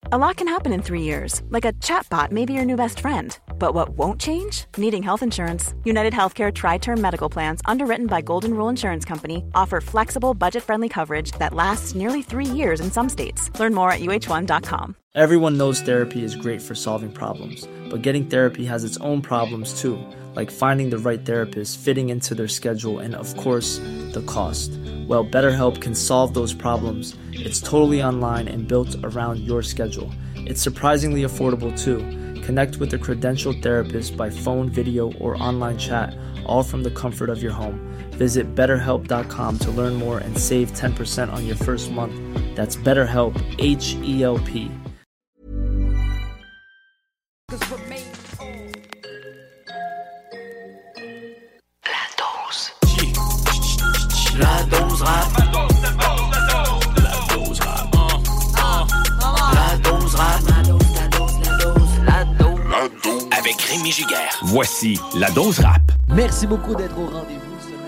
A lot can happen in 3 years, like a chatbot may be your new best friend. But what won't change? Needing health insurance. United Healthcare Tri-Term Medical Plans, underwritten by Golden Rule Insurance Company, offer flexible, budget-friendly coverage that lasts nearly 3 years in some states. Learn more at uh1.com. Everyone knows therapy is great for solving problems, but getting therapy has its own problems too, like finding the right therapist, fitting into their schedule, and of course, the cost. Well, BetterHelp can solve those problems. It's totally online and built around your schedule. It's surprisingly affordable too. Connect with a credentialed therapist by phone, video, or online chat, all from the comfort of your home. Visit BetterHelp.com to learn more and save 10% on your first month. That's BetterHelp, H-E-L-P. La dose rap. La dose rap. La dose rap. La dose. Avec Rémi Giguère. Voici la dose rap. Merci beaucoup d'être au rendez-vous.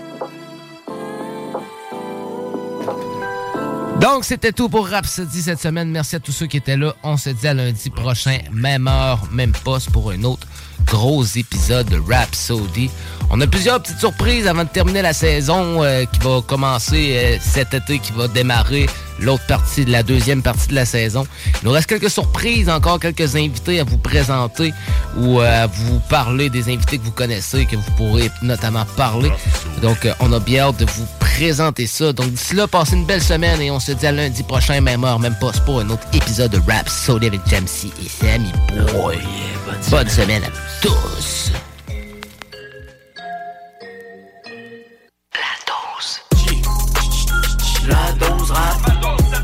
Donc, c'était tout pour Rhapsody cette semaine. Merci à tous ceux qui étaient là. On se dit à lundi prochain, même heure, même poste pour un autre gros épisode de Rhapsody. On a plusieurs petites surprises avant de terminer la saison qui va commencer cet été, qui va démarrer l'autre partie, la deuxième partie de la saison. Il nous reste quelques surprises, encore quelques invités à vous présenter ou à vous parler des invités que vous connaissez, que vous pourrez notamment parler. Donc, on a bien hâte de vous présenter ça. Donc, d'ici là, passez une belle semaine et on se dit à lundi prochain, même heure, même poste pour un autre épisode de Rhapsody avec Jamsey et Sammy Boy. Bonne semaine à tous. La dose rap. La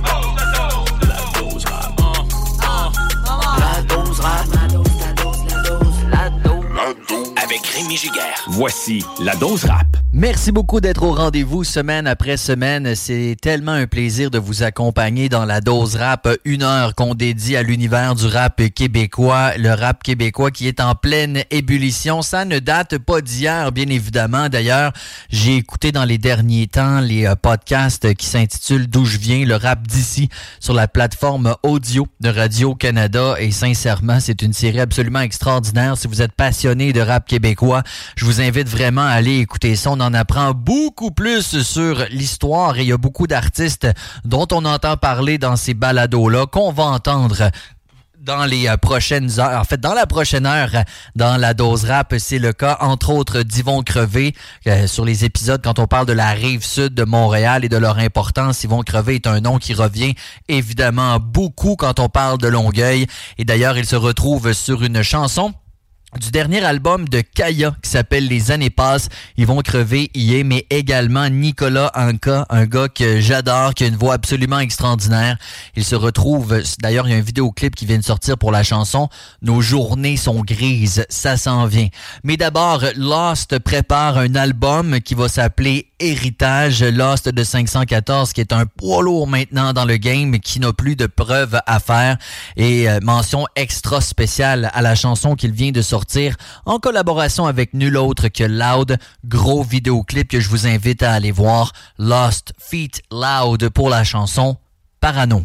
dose rap. La dose rap. La dose. Avec Rémi Giguère. Voici la dose rap. Merci beaucoup d'être au rendez-vous semaine après semaine. C'est tellement un plaisir de vous accompagner dans la dose rap. 1 heure qu'on dédie à l'univers du rap québécois. Le rap québécois qui est en pleine ébullition. Ça ne date pas d'hier, bien évidemment. D'ailleurs, j'ai écouté dans les derniers temps les podcasts qui s'intitulent D'où je viens, le rap d'ici, sur la plateforme audio de Radio-Canada. Et sincèrement, c'est une série absolument extraordinaire. Si vous êtes passionné de rap québécois, je vous invite vraiment à aller écouter ça. On en apprend beaucoup plus sur l'histoire et il y a beaucoup d'artistes dont on entend parler dans ces balados-là qu'on va entendre dans les prochaines heures. En fait, dans la prochaine heure, dans la dose rap, c'est le cas, entre autres, d'Yvon Crevé. Sur les épisodes, quand on parle de la rive sud de Montréal et de leur importance, Yvon Crevé est un nom qui revient évidemment beaucoup quand on parle de Longueuil. Et d'ailleurs, il se retrouve sur une chanson du dernier album de Kaya qui s'appelle Les années passent. Yvon Crevé y est, mais également Nicolas Anka, un gars que j'adore, qui a une voix absolument extraordinaire. Il se retrouve, d'ailleurs il y a un vidéoclip qui vient de sortir pour la chanson Nos journées sont grises, ça s'en vient. Mais d'abord, Lost prépare un album qui va s'appeler Héritage, Lost de 514, qui est un poids lourd maintenant dans le game, qui n'a plus de preuves à faire. Et mention extra spéciale à la chanson qu'il vient de sortir en collaboration avec nul autre que Loud. Gros vidéoclip que je vous invite à aller voir. Lost feat. Loud pour la chanson Parano.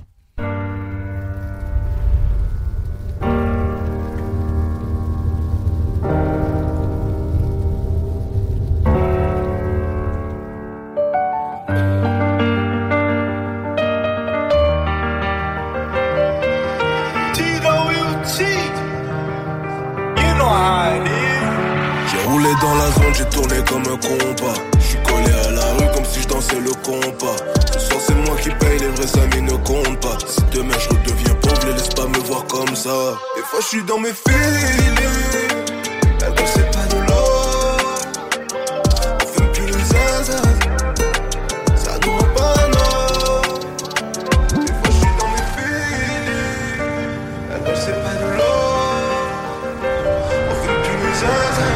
Dans la zone, j'ai tourné comme un compas. J'suis collé à la rue comme si je dansais le compas. Ce soir c'est moi qui paye, les vrais amis ne comptent pas. Si demain je redeviens pauvre, les laisse pas me voir comme ça. Des fois j'suis dans mes feelings. La gueule c'est pas de l'or. On fume plus le zinzin. Ça nous rend pas non. Des fois j'suis dans mes feelings. La gueule c'est pas de l'or. On fume plus le zinzin.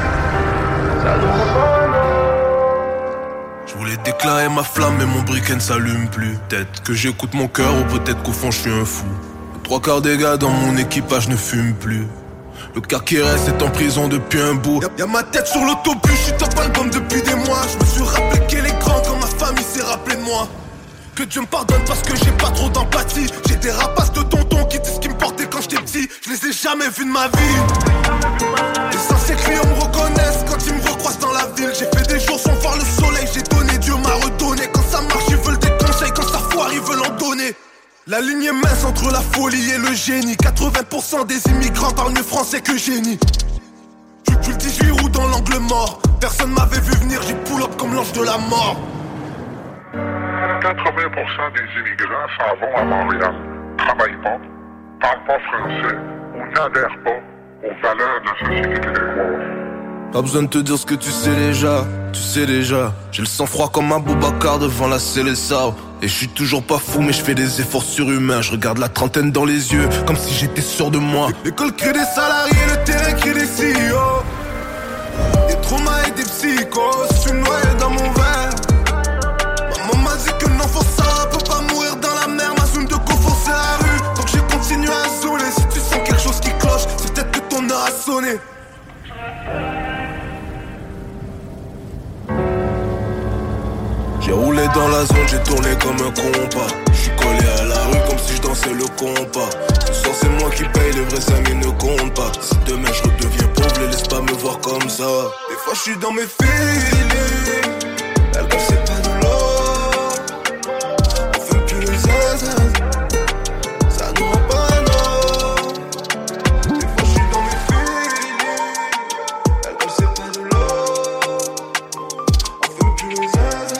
Je voulais déclarer ma flamme mais mon briquet ne s'allume plus. Peut-être que j'écoute mon cœur ou peut-être qu'au fond je suis un fou. Les 3/4 des gars dans mon équipage ne fument plus. Le quart qui reste est en prison depuis un bout. Y'a ma tête sur l'autobus, je suis top album depuis des mois. Je me suis rappelé qu'elle est grande quand ma famille s'est rappelée de moi. Que Dieu me pardonne parce que j'ai pas trop d'empathie. J'ai des rapaces de tonton qui disent qu'ils me jamais vu de ma vie. Les anciens clients me reconnaissent quand ils me recroisent dans la ville. J'ai fait des jours sans voir le soleil, j'ai donné, Dieu m'a redonné. Quand ça marche ils veulent des conseils, quand ça foire ils veulent en donner. La ligne est mince entre la folie et le génie. 80% des immigrants parlent mieux français que génie. Tu le 18 roues dans l'angle mort. Personne m'avait vu venir, j'ai pull up comme l'ange de la mort. 80% des immigrants s'en vont à Montréal, travaillent pas, parlent pas français ou n'adhèrent pas aux valeurs de la société québécoise. Pas besoin de te dire ce que tu sais déjà. J'ai le sang froid comme un Boubacar devant la Célessa. Et je suis toujours pas fou mais je fais des efforts surhumains. Je regarde la trentaine dans les yeux comme si j'étais sûr de moi. L'école crée des salariés, le terrain crée des CEO. Des traumas et des psychos, je suis noyé dans mon verre. Maman m'a dit que non faut ça, peut pas mourir dans la mer. Ma zone de confort c'est la rue, donc je continue à zouler. Si tu sens quelque chose qui cloche, c'est peut-être que ton heure a sonné. J'ai roulé dans la zone, j'ai tourné comme un compas. J'suis collé à la rue comme si je dansais le compas. Ce soir c'est moi qui paye, les vrais amis ne comptent pas. Si demain je redeviens pauvre, les laisse pas me voir comme ça. Des fois j'suis dans mes feelings, elle ne sait pas de l'or. On fait plus les zinzins, ça nous rend pas non. Des fois j'suis dans mes feelings, elle ne sait pas de l'or. On fait plus les zinzins.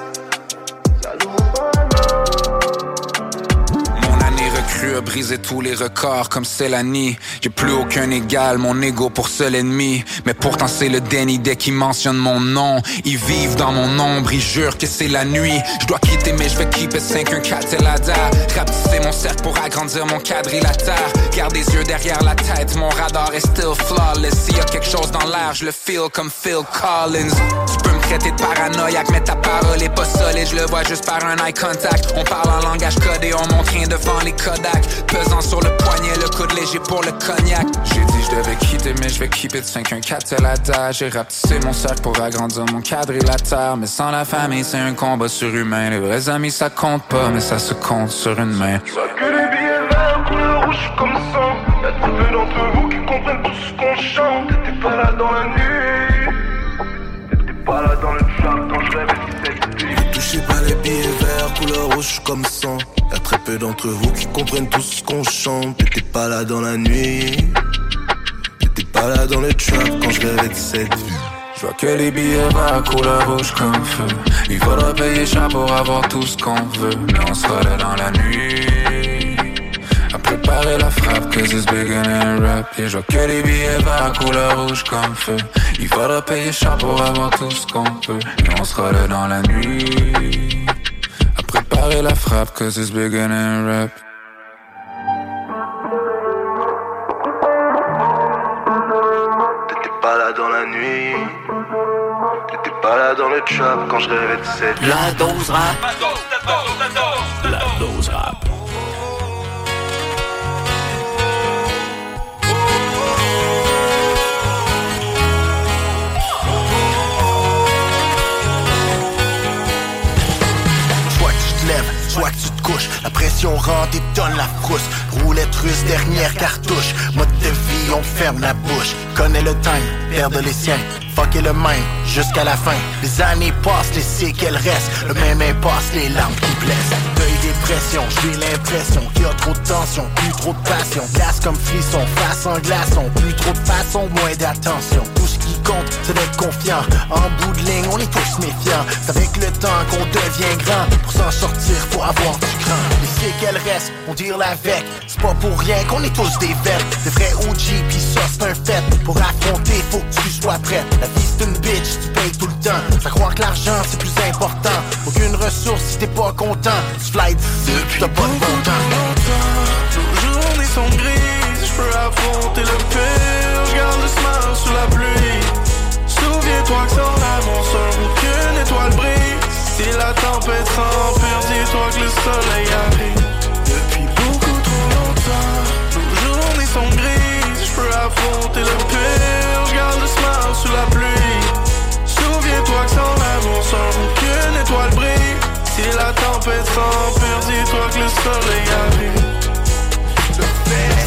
A brisé tous les records comme Célanie. J'ai plus aucun égal, mon ego pour seul ennemi. Mais pourtant c'est le déni dès qu'ils mentionnent mon nom. Ils vivent dans mon ombre, ils jurent que c'est la nuit. Je dois quitter mais je vais keep it 514 Telada. Rapetisser mon cercle pour agrandir mon quadrilatère. Garde les yeux derrière la tête, mon radar est still flawless. S'il y a quelque chose dans l'air, je le feel comme Phil Collins. Tu peux me traiter de paranoïaque mais ta parole est pas solide. Je le vois juste par un eye contact. On parle en langage codé, on montre rien devant les Kodak. Pesant sur le poignet, le coude léger pour le cognac. J'ai dit je devais quitter mais je vais keep it 514 Telada. J'ai rapetissé mon cercle pour agrandir mon quadrilatère. Mais sans la famille c'est un combat surhumain. Les vrais amis ça compte pas mais ça se compte sur une main. Je vois que les billets verts couleur rouge comme sang. Y'a très peu d'entre vous qui comprennent tout ce qu'on chante. T'étais pas là dans la nuit, t'étais pas là dans le trap quand je rêvais si c'était. Ne touchez pas les billets verts couleur rouge comme sang. Y'a très peu d'entre vous qui comprennent tout ce qu'on chante. T'étais pas là dans la nuit, t'étais pas là dans le trap quand je rêvais de cette vie. Je vois que les billets verts couleur rouge comme feu. Il faudra payer cher pour avoir tout ce qu'on veut. Mais on sera là dans la nuit à préparer la frappe, cause it's bigger than rap. Et je vois que les billets verts couleur rouge comme feu. Il faudra payer cher pour avoir tout ce qu'on peut. Mais on sera là dans la nuit à préparer la frappe, cause it's bigger than rap. T'étais pas là dans la nuit, t'étais pas là dans le trap quand je rêvais de cette. La dose rap. La dose rap. Soit que tu te couches, la pression rentre et donne la frousse. Roulette russe, dernière cartouche. Mode de vie, on ferme la bouche. Connais le time, perd de les siens. Fucker le même, jusqu'à la fin. Les années passent, les séquelles restent. Le même impasse, les larmes qui blessent. Deuil, dépression, j'ai l'impression qu'il y a trop de tension, plus trop de passion. Glace comme frisson, face en glaçon. Plus trop de façon, moins d'attention. Tout ce qui compte, c'est d'être confiant. En bout de ligne, on est tous méfiants. C'est avec le temps qu'on devient grand. Pour s'en sortir, faut avoir du cran. Les séquelles restent, on deal avec. C'est pas pour rien qu'on est tous des vets. Des vrais OG, pis ça c'est un fait. Pour affronter, faut que tu sois prêt. La vie c'est une bitch, tu payes tout le temps. Ça croire que l'argent c'est plus important. Aucune ressource si t'es pas content. Tu fly d'ici, t'as pas de bon temps. Toujours journées sont grises, je peux affronter le pire. Je garde le smile sous la pluie. Souviens-toi que sans l'amour seul aucune étoile brille. Si la tempête s'empire, dis-toi que le soleil arrive. Depuis beaucoup trop longtemps, nos journées sont grises. Je peux affronter le pire, je garde le smile sous la pluie. Souviens-toi que sans l'amour seul aucune étoile brille. Si la tempête s'empire, dis-toi que le soleil arrive. C'est pas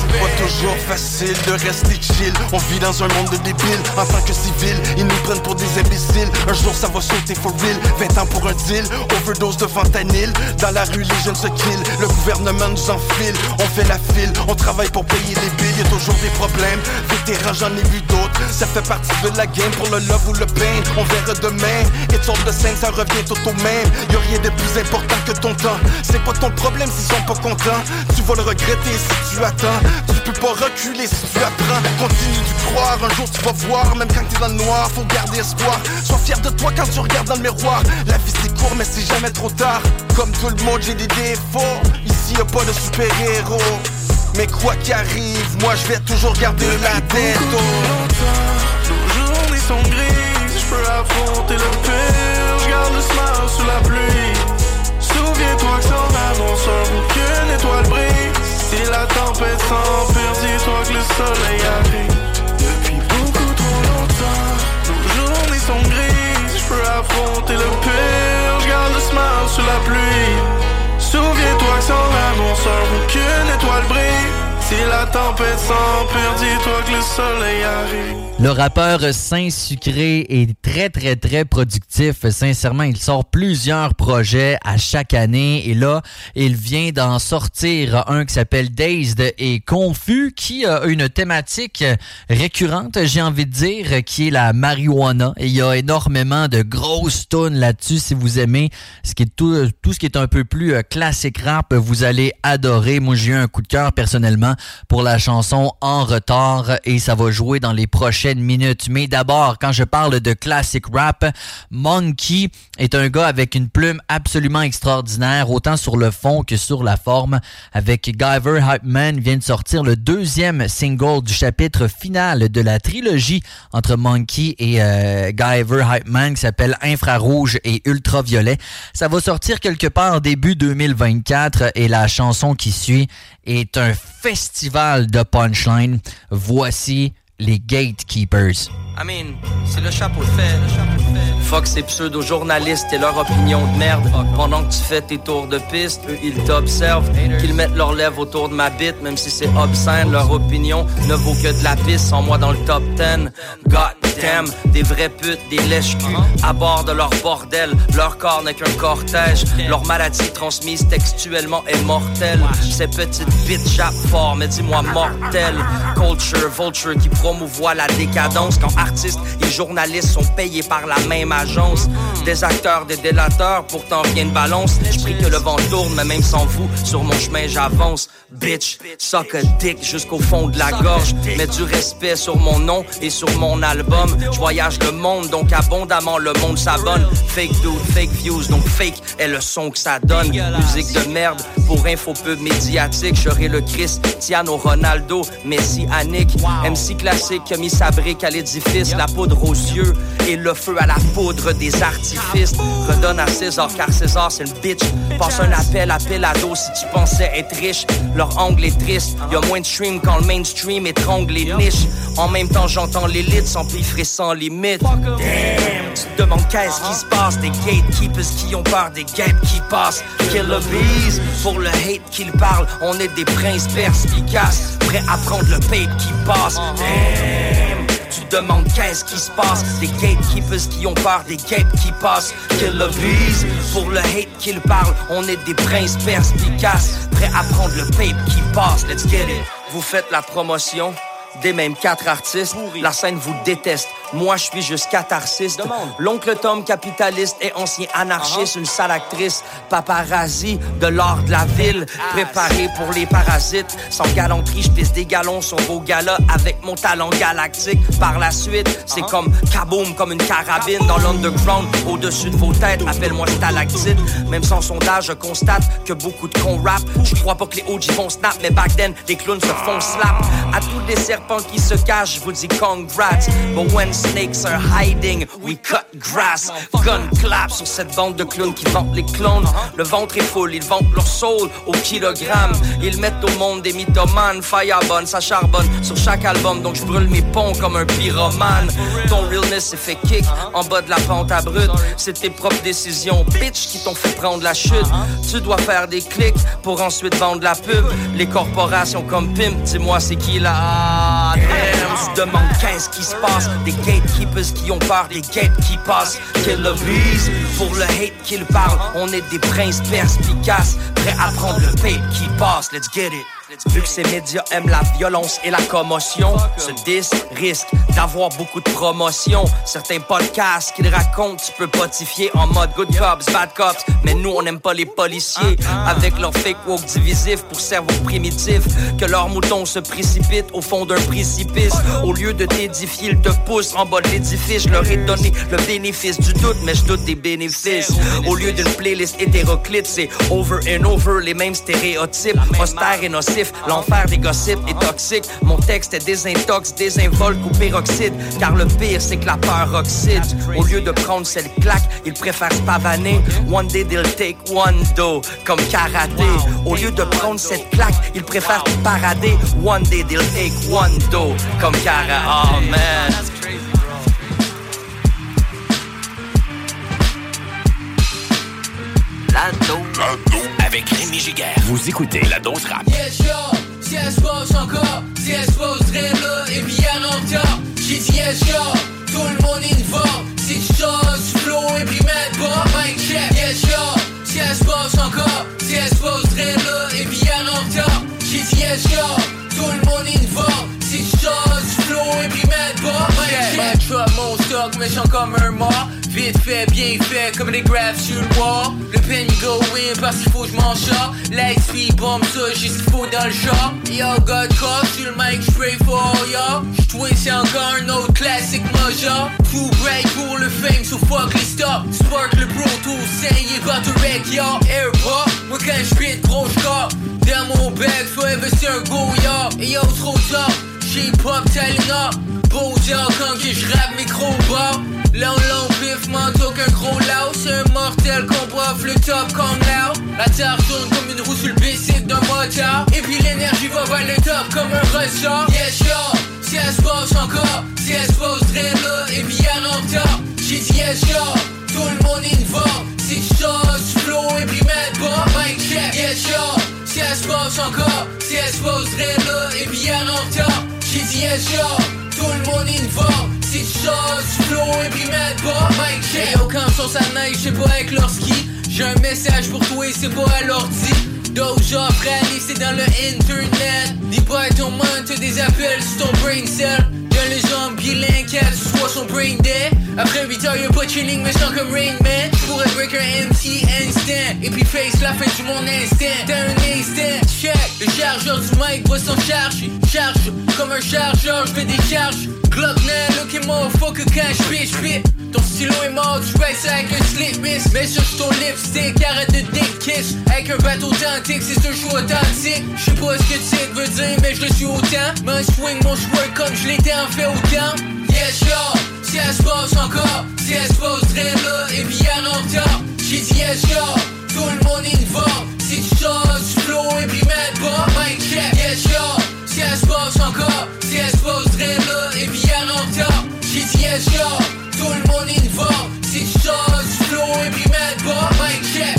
toujours facile de rester chill. On vit dans un monde de débiles. En tant que civil, ils nous prennent pour des imbéciles. Un jour ça va sauter for real. 20 ans pour un deal, overdose de fentanyl. Dans la rue les jeunes se killent, le gouvernement nous enfile. On fait la file, on travaille pour payer les billes. Y'a toujours des problèmes, vétérans j'en ai vu d'autres. Ça fait partie de la game pour le love ou le pain. On verra demain, it's all the same, ça revient tout au même. Y'a rien de plus important que ton temps. C'est pas ton problème s'ils sont pas contents. Tu vas le regretter si tu attends. Tu peux pas reculer si tu apprends. Continue d'y croire, un jour tu vas voir. Même quand t'es dans le noir, faut garder espoir. Sois fier de toi quand tu regardes dans le miroir. La vie c'est court mais c'est jamais trop tard. Comme tout le monde j'ai des défauts. Ici y'a pas de super-héros. Mais quoi qu'il arrive, moi je vais toujours garder la tête haute. Nos journées sont grises, je peux affronter le pire. Je garde le smile sous la pluie. Souviens-toi que sans annonceur, aucune étoile brille. Si la tempête s'empire, dis-toi que le soleil arrive. Depuis beaucoup trop longtemps, nos journées sont grises. Je peux affronter le pire, je garde le smile sous la pluie. Souviens-toi que sans annonceur, aucune étoile brille. Si la tempête s'empire, dis-toi que le soleil arrive. Le rappeur Saint-Sucré est très, très, très productif. Sincèrement, il sort plusieurs projets à chaque année. Et là, il vient d'en sortir un qui s'appelle Dazed et Confus, qui a une thématique récurrente, j'ai envie de dire, qui est la marijuana. Et il y a énormément de grosses tunes là-dessus. Si vous aimez ce qui est tout ce qui est un peu plus classique rap, vous allez adorer. Moi, j'ai eu un coup de cœur personnellement pour la chanson En retard et ça va jouer dans les prochaines minutes. Mais d'abord, quand je parle de classic rap, Monkey est un gars avec une plume absolument extraordinaire, autant sur le fond que sur la forme. Avec Guyver Hype Man, vient de sortir le deuxième single du chapitre final de la trilogie entre Monkey et Guyver Hype Man qui s'appelle Infrarouge et Ultraviolet. Ça va sortir quelque part début 2024 et la chanson qui suit est un festival de punchline. Voici les Gatekeepers. I mean, c'est le chapeau de fait. Fuck ces pseudo-journalistes et leur opinion de merde. Pendant que tu fais tes tours de piste, eux ils t'observent. Qu'ils mettent leurs lèvres autour de ma bite, même si c'est obscène. Leur opinion ne vaut que de la pisse, sans moi dans le top 10. God damn, des vraies putes, des lèches-culs à bord de leur bordel. Leur corps n'est qu'un cortège. Leur maladie transmise textuellement est mortelle. Ces petites bitches jappent fort, mais dis-moi mortel. Culture, vulture qui promouvoit la décadence. Quand artistes et journalistes sont payés par la même agence. Des acteurs, des délateurs, pourtant rien ne balance. Je prie que le vent tourne, mais même sans vous, sur mon chemin j'avance. Bitch, suck a dick jusqu'au fond de la gorge. Mets du respect sur mon nom et sur mon album. Je voyage le monde, donc abondamment le monde s'abonne. Fake dude, fake views, donc fake est le son que ça donne. Musique de merde pour infopub médiatique. Je serai le Cristiano Ronaldo, Messi, Annick. MC classique qui a mis sa brique à l'édifice. La poudre aux yeux et le feu à la poudre des artifices. Redonne à César car César c'est une bitch. Passe un appel à Pelado si tu pensais être riche. Leur angle est triste, y'a moins de stream quand le mainstream étrangle les niches. En même temps j'entends l'élite s'empiffrer sans limite. Damn, tu te demandes qu'est-ce qui se passe. Des gatekeepers qui ont peur des gaps qui passent. Kill the bees, pour le hate qu'ils parlent. On est des princes perspicaces, prêts à prendre le pape qui passe. Damn, tu te demandes qu'est-ce qui se passe. Des gatekeepers qui ont peur des gaps qui passent. Kill the bees, pour le hate qu'ils parlent. On est des princes perspicaces, prêts à prendre le pape qui passe. Let's get it. Vous faites la promotion des mêmes 4 artistes, la scène vous déteste. Moi, je suis juste catharsiste. L'oncle Tom, capitaliste et ancien anarchiste, une sale actrice, paparazzi de l'art de la ville, préparé pour les parasites. Sans galanterie, je pisse des galons sur vos galas avec mon talent galactique. Par la suite, c'est comme kaboom, comme une carabine dans l'underground, au-dessus de vos têtes. Appelle-moi stalactite. Même sans sondage, je constate que beaucoup de cons rap. Je crois pas que les OG vont snap, mais back then, les clowns se font slap. À tous les serpents qui se cachent, je vous dis congrats. But when snakes are hiding, we cut grass. Gun clap sur cette bande de clowns qui vantent les clones. Le ventre est full, ils vantent leur soul au kilogramme. Ils mettent au monde des mythomanes. Firebun, ça charbonne sur chaque album, donc je brûle mes ponts comme un pyromane. Ton realness s'est fait kick en bas de la pente à brut. C'est tes propres décisions, bitch, qui t'ont fait prendre la chute. Tu dois faire des clics pour ensuite vendre la pub. Les corporations comme Pimp, dis-moi c'est qui là? Ah, damn, je demande 15 qui se passe. Des gatekeepers qui ont peur des gates qui passent. Kill the bees, pour le hate qu'ils parlent. On est des princes perspicaces, prêts à prendre le pape qui passe. Let's get it. Vu que ces médias aiment la violence et la commotion, ce disque risque d'avoir beaucoup de promotion. Certains podcasts qu'ils racontent, tu peux potifier en mode good cops, bad cops. Mais nous, on n'aime pas les policiers, avec leur fake woke divisif pour cerveau primitif. Que leurs moutons se précipitent au fond d'un précipice. Au lieu de t'édifier, ils te poussent en bas de l'édifice. Je leur ai donné le bénéfice du doute, mais je doute des bénéfices. Au lieu d'une playlist hétéroclite, c'est over and over les mêmes stéréotypes. Austère et nocif. L'enfer des gossips est toxique. Mon texte est désintox, désinvolte ou peroxyde. Car le pire, c'est que la peur oxyde. Au lieu de prendre cette claque, ils préfèrent se pavaner. One day they'll take one do, comme karaté. Au lieu de prendre cette claque, ils préfèrent parader. One day they'll take one do, comme karaté. Oh man. La dose avec Rémi Giguère. Vous écoutez La Dose Rap. Yes, yo, si elle se pose encore, si elle se poserait là, et bien en retard. J'ai dit yes, yo, tout le monde est fort. Si tu choses, flow, et puis mets pas, mic check. Yes, yo, si elle se pose encore, si elle se poserait là, et bien en retard. J'ai dit yes, yo, tout le monde est fort. Si tu choses, flow, et puis mets pas, mic check. Trap mon stock, méchant comme un mort. Vite fait, bien fait, comme des graphs sur le wall. Le pen go in parce qu'il faut que je m'en char. Light speed bomb ça, j'ai ce qu'il faut dans le char. Yo, God call sur le mic, spray for all y'all. J'twist c'est encore un autre classique major. Too bright pour le fame, so fuck les stop. Spark le pro tool, c'est il est pas tout wreck, y'all. Airport, moi quand j'pit, gros j'core. Dans mon bag, forever c'est un go, y'all. Et yo, trop top, j'ai pop talent up. Beau job quand que j'rappe micro bas. Long pif, manteau qu'un gros lao. C'est un mortel qu'on boive le top comme là. La terre tourne comme une roue sur le bicycle d'un motard. Et puis l'énergie va vers le top comme un ressort. Yes, yo, si elle se pose encore, si elle se poserait là, et bien en retard. J'ai dit yes, yo, tout le monde est fort. Si tu choses, flow, et puis mets pas, mic check. Yes, yo, si elle se pose encore, si elle se poserait là, et bien en retard. J'ai dit yes, yo, tout le monde est fort. Si tu choses, flow et puis mets pas, mic check. Hey, aucun sur sa neige, je sais pas avec leur ski. J'ai un message pour toi et c'est pas à l'ordi. Doja, frère, c'est dans le internet. Dis pas à ton monde, t'as des appels sur ton brain cell. Y'a les jambes bilingues, qu'elle soit son brain dead. Après 8 heures, y'a pas de chilling, mais sans comme Rain Man. J'pourrais break un MC instant. Et puis face la fin du monde instant. T'as un instant, check. Le chargeur du mic va s'en charger. Charge comme un chargeur, j'fais des charges. Glock 9, look at motherfucker quand j'pit. Ton stylo est mort, tu baisses avec un slip miss. Mets sur ton lipstick, arrête de dick kiss. Avec un bateau authentique, c'est un choix authentique. J'sais pas ce que tu veux dire, mais je le suis autant. Mais swing mon choix comme je l'étais en fait autant. Yes, yo, si elle se pose encore, si elle se poserait là, et bien en retard. J'ai dit yes, yo, tout le monde est fort. Si tu choses, flow, et puis mets pas, mic check. Yes, yo, si elle se pose encore, si elle se poserait là, et bien en retard. J'ai dit yes, yo, tout le monde est fort. Si tu choses, flow, et puis mets pas, mic check.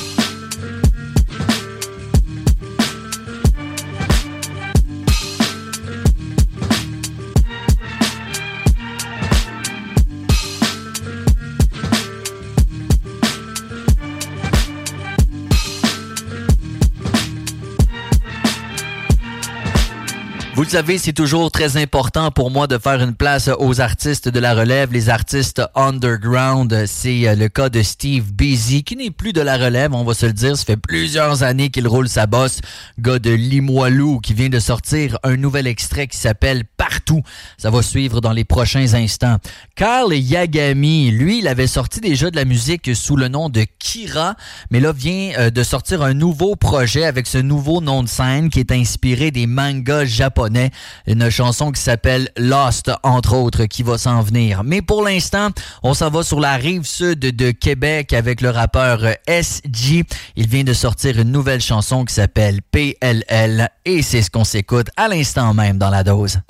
Vous le savez, c'est toujours très important pour moi de faire une place aux artistes de la relève, les artistes underground. C'est le cas de Steve Beasy, qui n'est plus de la relève, on va se le dire. Ça fait plusieurs années qu'il roule sa bosse. Gars de Limoilou, qui vient de sortir un nouvel extrait qui s'appelle Partout. Ça va suivre dans les prochains instants. Kyle Yagami, lui, il avait sorti déjà de la musique sous le nom de Kira, mais là vient de sortir un nouveau projet avec ce nouveau nom de scène qui est inspiré des mangas japonais. connaît. Une chanson qui s'appelle Lost, entre autres, qui va s'en venir. Mais pour l'instant, on s'en va sur la rive sud de Québec avec le rappeur SG. Il vient de sortir une nouvelle chanson qui s'appelle PLL et c'est ce qu'on s'écoute à l'instant même dans la dose.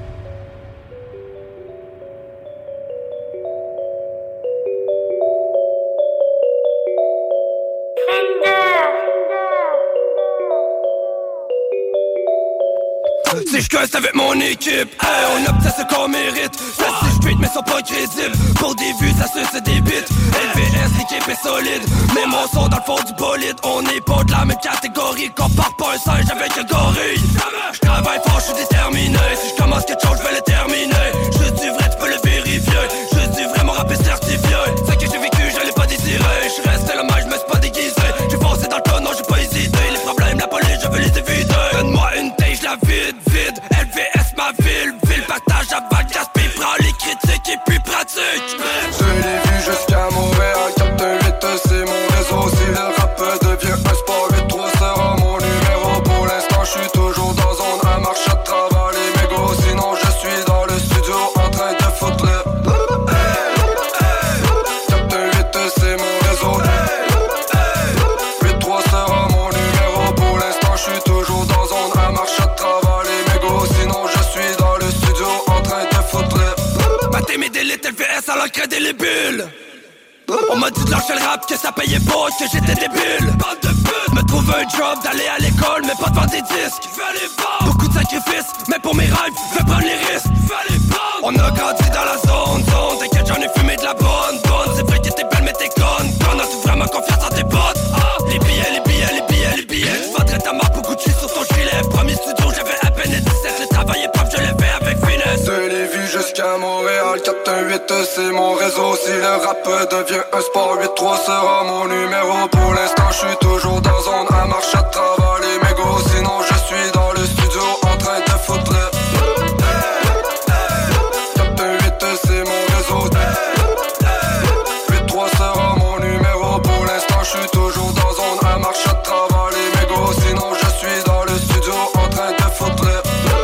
Si je casse avec mon équipe, hey, on obtient ce qu'on mérite. Ça c'est street mais sont pas crédibles. Pour des vues ça se débite. LVS l'équipe est solide. Mais mon son dans le fond du bolide. On n'est pas de la même catégorie. Compare pas un singe avec un gorille. Je travaille fort, je suis déterminé. Si je commence quelque chose, je vais le terminer. Juste du vrai, tu peux le vérifier. Juste du vrai, mon rap est certifié. Ce que j'ai vécu, je l'ai pas désiré. Je suis resté le mal, je me suis pas déguisé. J'ai foncé dans le ton, non j'ai pas hésité. Les problèmes, la police, je veux les éviter. Donne-moi une taille, je la vide. LVS ma ville, partage à balle, gaspille, prends les critiques et puis pratique. Je l'ai vu jusqu'à Montréal, 4-8 c'est mon réseau. Si le rap devient un sport, 8-3 sera mon numéro. Pour l'instant je suis toujours dans zone, un marche à travers les mégots. Sinon je suis dans le studio en train de foutre le 4-8 c'est mon réseau. 8-3 sera mon numéro. Pour l'instant je suis toujours dans zone, un marche à travers les mégots. Sinon je suis dans le studio en train de foutre le Battez mes délites, LVS à l'encre indélébile. On m'a dit de lâcher le rap, que ça payait pas, que j'étais débile. Bande de pute, me trouve un job, d'aller à l'école, mais pas de vendre des disques. Beaucoup de sacrifices, mais pour mes rêves, je vais prendre les risques. On a grandi dans la zone, t'inquiète j'en ai fumé de la bonne. C'est vrai que t'es belle mais t'es conne. As-tu vraiment confiance en tes potes? Les billets. Tu vendrais ta marque pour Gucci sur ton gilet. Premier studio, j'avais à peine 17. Le travail est propre, je l'ai fait avec finesse. Je l'ai vu jusqu'à Montréal, 4-8 c'est mon réseau. Si le rap devient un sport, 8-3 sera mon numéro. Pour l'instant je suis toujours dans zone, un marche à travers les mégots. Sinon je suis dans le studio en train de foutre le 4-8 c'est mon réseau. 8-3 sera mon numéro. Pour l'instant je suis toujours dans zone, un marche à travers les mégots. Sinon je suis dans le studio en train de foutre le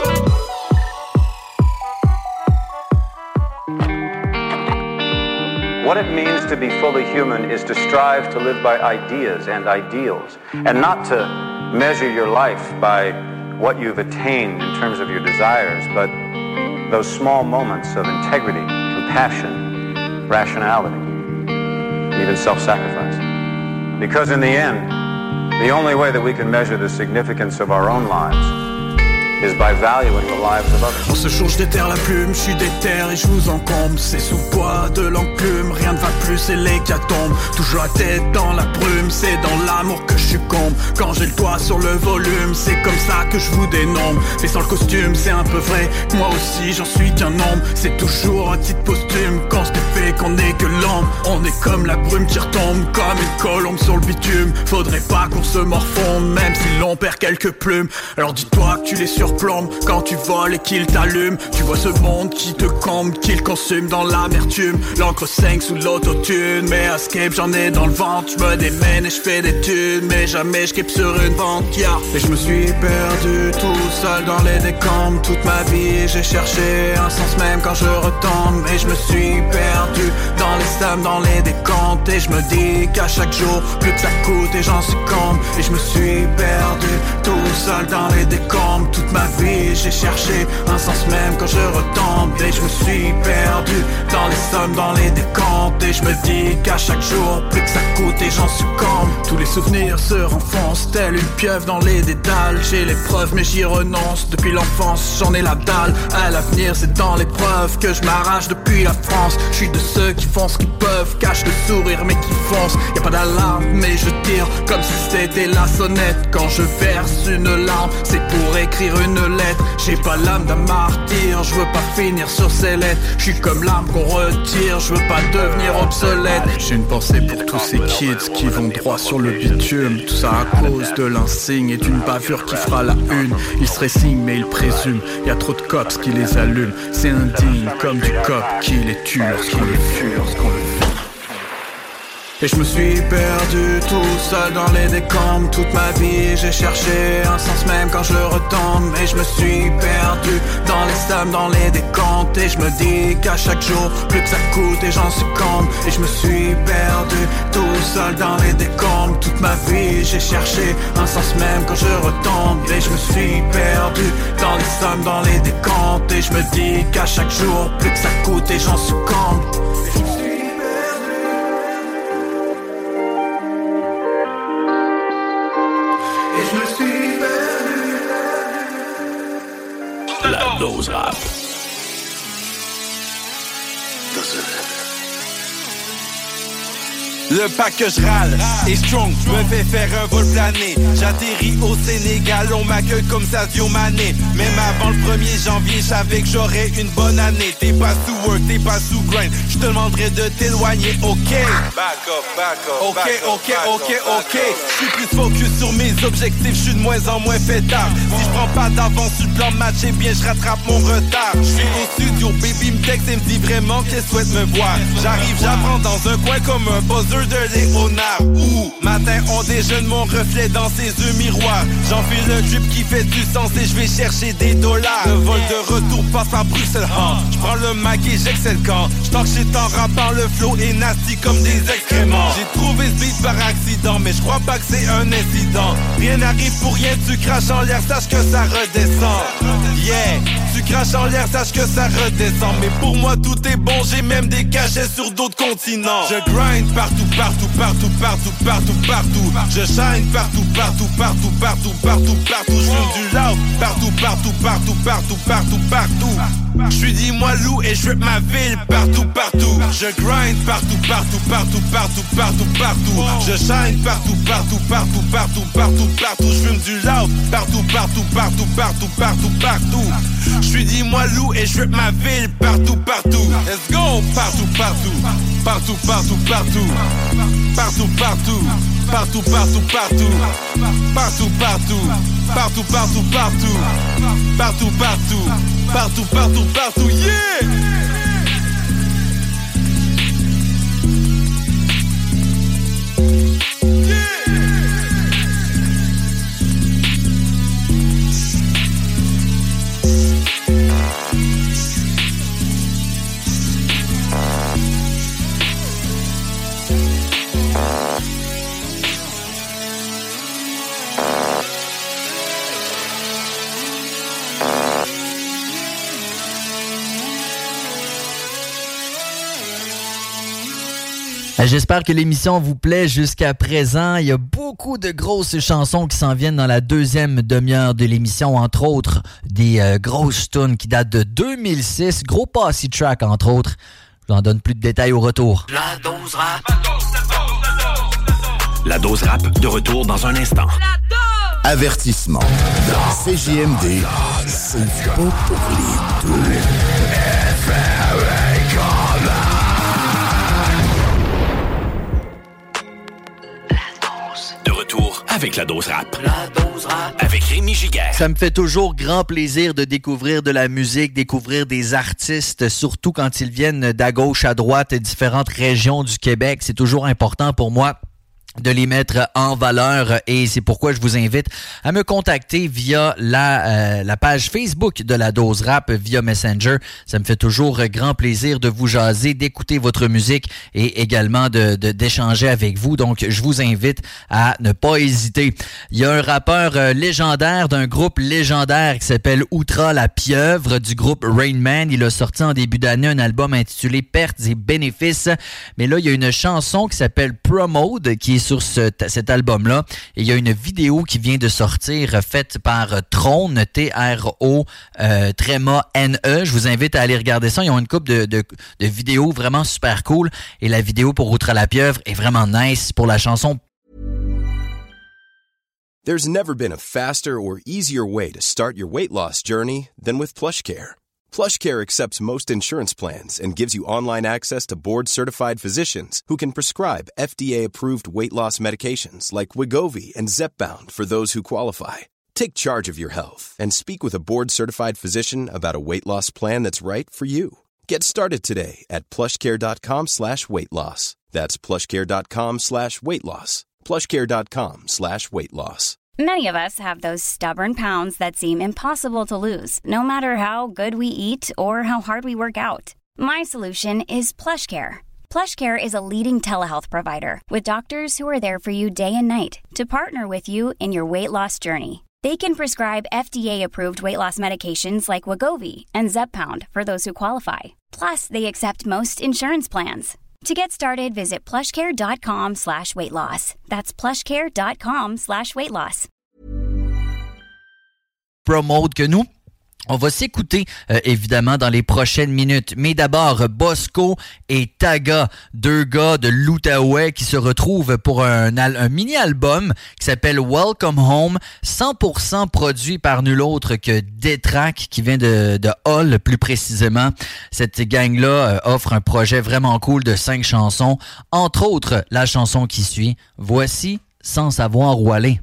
What it means to be fully human is to strive to live by ideas and ideals, and not to measure your life by what you've attained in terms of your desires, but those small moments of integrity, compassion, rationality, even self-sacrifice. Because in the end, the only way that we can measure the significance of our own lives is by valuing the lives of others. En ce jour je déterre la plume, je suis déter et je vous encombre. C'est sous poids de l'enclume, rien ne va plus, c'est l'hécatombe. Toujours la tête dans la brume, c'est dans l'amour que je succombe. Quand j'ai le doigt sur le volume, c'est comme ça que je vous dénombre. Mais sans le costume, c'est un peu vrai, moi aussi j'en suis qu'un ombre. C'est toujours un titre posthume, quand c'est fait qu'on n'est que l'ombre. On est comme la brume qui retombe, comme une colombe sur le bitume. Faudrait pas qu'on se morfonde, même si l'on perd quelques plumes. Alors dis-toi que tu les surplombe quand tu voles et qu'il t'allume. Tu vois ce monde qui te comble, qu'il consume dans l'amertume. L'encre saigne sous l'autotune, mais à Escape j'en ai dans le ventre. Je me démène et je fais des thunes, mais jamais je kippe sur une banquière. Et je me suis perdu tout seul dans les décombres. Toute ma vie j'ai cherché un sens même quand je retombe. Et je me suis perdu dans les sommes, dans les décomptes. Et je me dis qu'à chaque jour plus que ça coûte et j'en succombe. Et je me suis perdu tout seul dans les décombres. Toute ma vie j'ai cherché un sens même quand je retombe. Et je me suis perdu dans les sommes, dans les décomptes. Et je me dis qu'à chaque jour plus que ça coûte et j'en succombe. Tous les souvenirs se renfoncent telle une pieuvre dans les dédales. J'ai les preuves mais j'y renonce. Depuis l'enfance j'en ai la dalle. À l'avenir c'est dans l'épreuve que je m'arrache depuis la France. Je suis de ceux qui font ce qu'ils peuvent, cachent le sourire mais qui foncent. Y'a pas d'alarme mais je tire comme si c'était la sonnette. Quand je verse une larme c'est pour écrire une lettre. J'ai pas l'âme d'un martyr, je veux pas finir sur ces lettres. Je suis comme l'arme qu'on retire, je veux pas devenir obsolète. J'ai une pensée pour tous ces kids qui vont droit sur le bitume. Tout ça à cause de l'insigne et d'une bavure qui fera la une. Ils se résignent mais ils présument, y a trop de cops qui les allument. C'est indigne comme du cop qui les tue lorsqu'on les fuit, lorsqu'on le fuit. Et je me suis perdu tout seul dans les décombres. Toute ma vie j'ai cherché un sens même quand je retombe. Et je me suis perdu dans les stamps, dans les décomptes. Et je me dis qu'à chaque jour plus que ça coûte et j'en succombe. Et je me suis perdu tout seul dans les décombres. Toute ma vie j'ai cherché un sens même quand je retombe. Et je me suis perdu dans les sommes, dans les décomptes. Et je me dis qu'à chaque jour plus que ça coûte et j'en succombe. La dose rap. Le pack que je râle est strong, je me fais faire un vol plané. J'atterris au Sénégal, on m'accueille comme Sadio Mané. Même avant le 1er janvier, je savais que j'aurais une bonne année. T'es pas sous work, t'es pas sous grind, je te demanderai de t'éloigner, ok? Back up, ok. Je suis plus focus sur mes objectifs, je suis de moins en moins fêtard. Si je prends pas d'avance sur le plan de match, eh bien je rattrape mon retard. Je suis au studio, baby me texte et me dit vraiment qu'elle souhaite me voir. J'arrive, j'apprends dans un coin comme un buzzer de Léonard. Ouh, matin on déjeune, mon reflet dans ses yeux miroirs. J'enfile le drip qui fait du sens et je vais chercher des dollars. Le vol de retour passe par Bruxelles, je prends le Mac et j'excelle quand j'talk shit en rappant, le flow est nasty comme des excréments. J'ai trouvé ce beat par accident, mais je crois pas que c'est un incident. Rien n'arrive pour rien, tu craches en l'air, sache que ça redescend. Yeah, tu craches en l'air, sache que ça redescend. Mais pour moi tout est bon, j'ai même des cachets sur d'autres continents. Je grind partout. Je shine partout. Je fume du loud partout. Je suis dis-moi loup et je rip ma ville partout. Je grind partout. Je shine partout. Je fume du loud partout. Je suis dis-moi loup et je rip ma ville partout. Let's go partout. Partout, yeah! J'espère que l'émission vous plaît jusqu'à présent. Il y a beaucoup de grosses chansons qui s'en viennent dans la deuxième demi-heure de l'émission, entre autres des grosses tunes qui datent de 2006, gros passy track entre autres. Je vous en donne plus de détails au retour. La dose rap. La dose rap, de retour dans un instant. Avertissement. CJMD, c'est pas pour les deux. Avec la dose rap. Avec Rémi Giguère. Ça me fait toujours grand plaisir de découvrir de la musique, découvrir des artistes, surtout quand ils viennent d'à gauche à droite, différentes régions du Québec. C'est toujours important pour moi de les mettre en valeur et c'est pourquoi je vous invite à me contacter via la page Facebook de la Dose Rap via Messenger. Ça me fait toujours grand plaisir de vous jaser, d'écouter votre musique et également d'échanger avec vous. Donc, je vous invite à ne pas hésiter. Il y a un rappeur légendaire d'un groupe légendaire qui s'appelle Outra la Pieuvre du groupe Rain Man. Il a sorti en début d'année un album intitulé Pertes et Bénéfices. Mais là, il y a une chanson qui s'appelle Promode qui est sur cet album-là. Et il y a une vidéo qui vient de sortir faite par Trone, T-R-O, tréma N-E. Je vous invite à aller regarder ça. Ils ont une couple de vidéos vraiment super cool. Et la vidéo pour Outra la Pieuvre est vraiment nice pour la chanson. There's never been a faster or easier way to start your weight loss journey than with PlushCare. PlushCare accepts most insurance plans and gives you online access to board-certified physicians who can prescribe FDA-approved weight loss medications like Wegovy and Zepbound for those who qualify. Take charge of your health and speak with a board-certified physician about a weight loss plan that's right for you. Get started today at plushcare.com/weight-loss. That's plushcare.com/weight-loss. plushcare.com/weight-loss. Many of us have those stubborn pounds that seem impossible to lose, no matter how good we eat or how hard we work out. My solution is PlushCare. PlushCare is a leading telehealth provider with doctors who are there for you day and night to partner with you in your weight loss journey. They can prescribe FDA-approved weight loss medications like Wegovy and Zepbound for those who qualify. Plus, they accept most insurance plans. To get started, visit plushcare.com/weight-loss. That's plushcare.com/weight-loss. Promote que nous, on va s'écouter évidemment dans les prochaines minutes. Mais d'abord, Bosco et Taga, deux gars de l'Outaouais qui se retrouvent pour un mini-album qui s'appelle Welcome Home, 100% produit par nul autre que Détrac, qui vient de Hull plus précisément. Cette gang-là offre un projet vraiment cool de 5 chansons, entre autres la chanson qui suit. Voici Sans savoir où aller.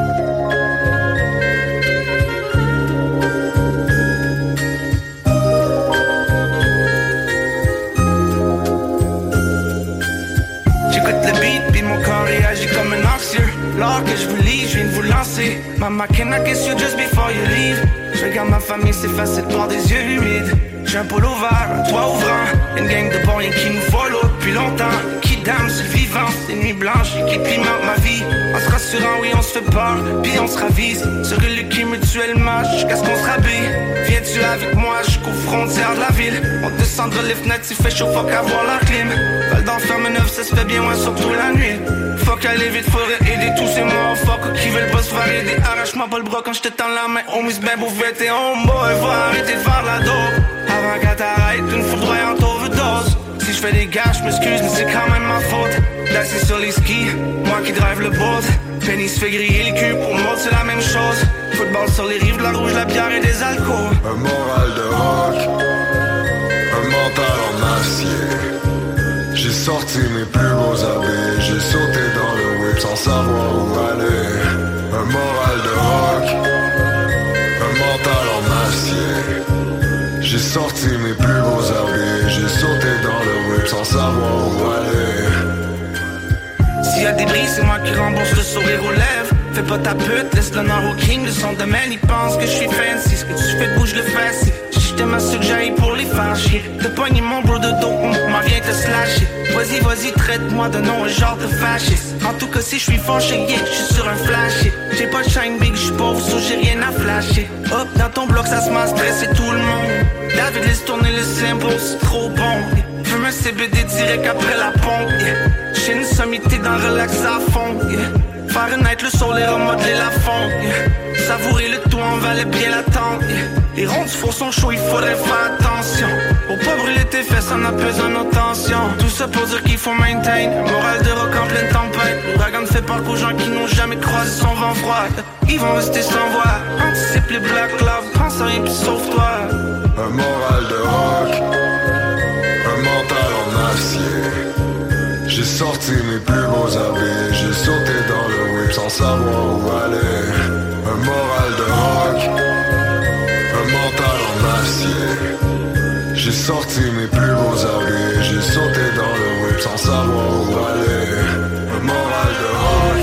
L'or que je vous lis, je viens de vous lancer. Mama, can I kiss you just before you leave? Je regarde ma famille, c'est facile de voir des yeux humides. J'ai un polo vert, un toit ouvrant, une gang de bons rien qui nous follow depuis longtemps. Qui dame sur vivant, des nuits blanches et qui pimentent ma vie. En se rassurant, oui, on se fait peur, puis on se ravise. Se reluquer mutuellement jusqu'à ce qu'on se rabille. Viens-tu avec moi jusqu'aux frontières de la ville? On descendra les fenêtres, il fait chaud, fuck avoir la clim. Val d'enfer, neuf, ça se fait bien, ouais, surtout la nuit. Fuck aller vite, faudrait aider tous ces motherfuckers qui veulent pas se faire aider. Arrache-moi pas le bras quand je te tends la main. On mise ben bouffé, t'es homeboy, va arrêter de faire de la dope. Avant qu'elle t'arrête, une foudroyante overdose. Si je fais des gars, je m'excuse, mais c'est quand même ma faute. D'assis sur les skis, moi qui drive le boat. Penny se fait griller les culs, pour moi c'est la même chose. Football sur les rives de la rouge, la bière et des alcools. Un moral de rock, un mental en acier. J'ai sorti mes plus beaux habits, j'ai sauté dans le whip sans savoir où aller. Un moral de rock, un mental en acier. J'ai sorti mes plus beaux habits, j'ai sauté dans le whip sans savoir où aller. S'il y a des bris, c'est moi qui rembourse le sourire aux lèvres. Fais pas ta pute, laisse l'honneur au king de son domaine. Il pense que je suis fancy, ce que tu fais de bouge le fesse. Je m'assure que j'aille pour les faire chier. De pogner mon bro de dos, m'en vient te slasher. Vas-y, traite-moi de nom, un genre de fasciste. En tout cas, si je suis fâché, yeah, je suis sur un flash. J'ai pas de shine big, je suis pauvre, so j'ai rien à flasher. Hop, dans ton bloc, ça se m'a stressé tout le monde. David laisse tourner le simple, c'est trop bon. Fume un CBD direct après la pompe, yeah. J'ai une sommité dans relax à fond, yeah. Fahrenheit, le soleil remodeler la fond, yeah. Savourer le tout en valait bien l'attente, yeah. Les ronds du four sont chauds, il faudrait faire attention. Faut pas brûler tes fesses en apaisant nos tensions. Tout ça pour dire qu'il faut maintain moral de rock en pleine tempête. L'ouragan fait peur aux gens qui n'ont jamais croisé son vent froid. Ils vont rester sans voix, anticipe les black clouds. Pense à rien pis sauve-toi. Un moral de rock, un mental en acier. J'ai sorti mes plus beaux habits, j'ai sauté dans le whip sans savoir où aller. Un moral de rock, un mental en acier. J'ai sorti mes plus beaux habits, j'ai sauté dans le whip sans savoir où aller. Un moral de rock,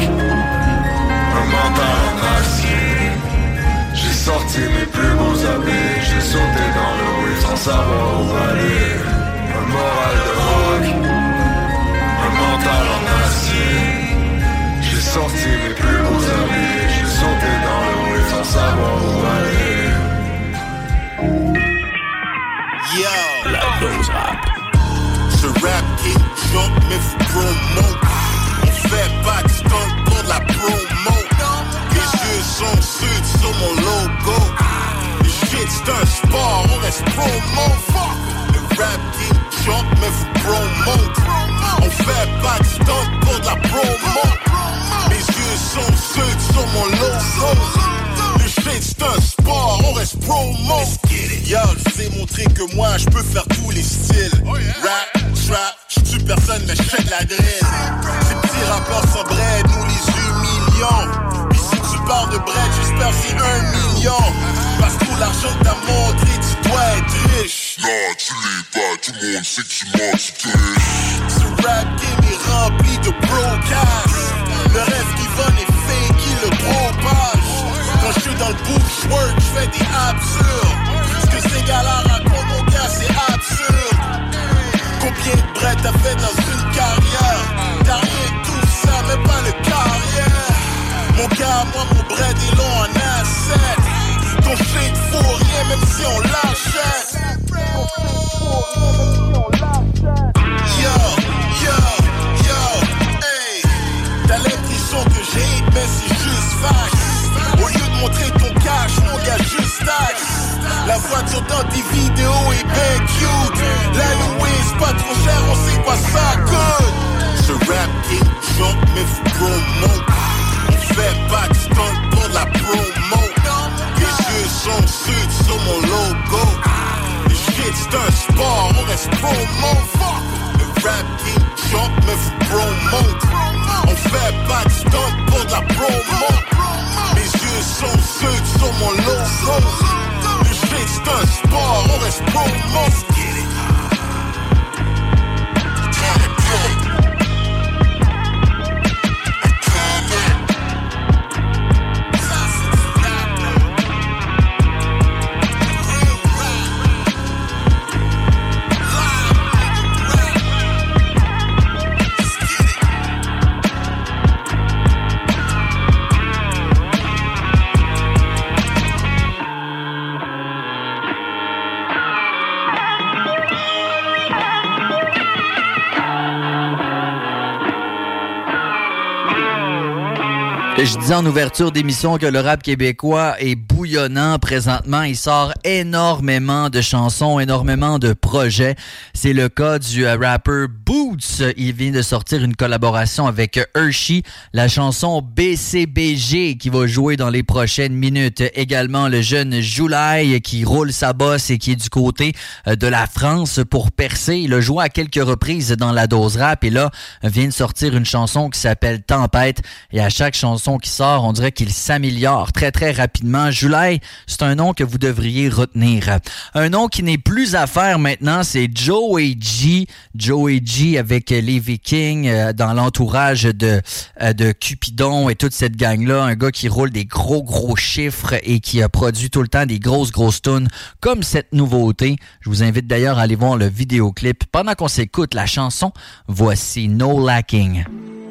un mental en acier. J'ai sorti mes plus beaux habits, j'ai sauté dans le whip sans savoir où aller. Un moral de rock, un mental en acier. J'ai sorti mes plus beaux habits, j'ai sauté dans le whip sans savoir où aller. Yo, La dose rap. ce rap qui jump mais faut promo. On fait pas de stunt pour de la promo. Les yeux sont sud sur mon logo. Le shit c'est un sport, on reste promo. Le rap qui jump mais faut promo. On fait pas de stunt pour de la promo. Les yeux sont sud sur mon logo. Le shit c'est un sport, on reste promo. Yo, je vous ai montré que moi je peux faire tous les styles. Rap, trap, j'tue personne mais j'fais de la drill. Ces petits rappeurs sans bread, nous les humilions. Pis si tu parles de bread, j'espère c'est 1 million. Parce que tout l'argent que t'as montré, tu dois être riche. Non, tu l'es pas, tout le monde sait que tu mens, tu te riche. Ce rap game est rempli de broadcasts. Le rêve qui va est fake, qui le propage. Quand je suis dans le bushwork, je fais des absurdes. Ce que ces gars-là racontent, mon gars, c'est absurde. Combien de bread t'as fait dans une carrière? T'as rien de tout ça, même pas le carrière. Mon gars, moi mon bread est long en asset. Ton shit faut rien même si on l'achète. Yo, yo, yo, hey. T'as l'impression que j'hate, mais c'est juste fact. Au lieu de montrer ton cash, mon gars, juste taxe. La voiture dans tes vidéos est bien cute. La louée, c'est pas trop cher, on sait quoi ça coûte. Ce rap game jump, mais faut promo. On fait pas de stunt pour la promo. Les yeux sont sud sur mon logo. Le shit c'est un sport, on reste promo. Le rap game jump, mais faut promo. On fait pas de stunt pour la promo. Les yeux sont sud sur mon logo. Le shit c'est un sport, on reste promo. Je disais en ouverture d'émission que le rap québécois est bouillonnant présentement. Il sort énormément de chansons, énormément de projets. C'est le cas du rapper Boots. Il vient de sortir une collaboration avec Hershey, la chanson BCBG qui va jouer dans les prochaines minutes. Également le jeune Joulaï qui roule sa bosse et qui est du côté de la France pour percer. Il a joué à quelques reprises dans la dose rap et là vient de sortir une chanson qui s'appelle Tempête. Et à chaque chanson qui sort, on dirait qu'il s'améliore très très rapidement. Joulaï, c'est un nom que vous devriez retenir. Un nom qui n'est plus à faire maintenant, c'est Joey G. Joey G avec les Vikings dans l'entourage de Cupidon et toute cette gang-là. Un gars qui roule des gros chiffres et qui a produit tout le temps des grosses tunes comme cette nouveauté. Je vous invite d'ailleurs à aller voir le vidéoclip. Pendant qu'on s'écoute la chanson, voici No Lacking.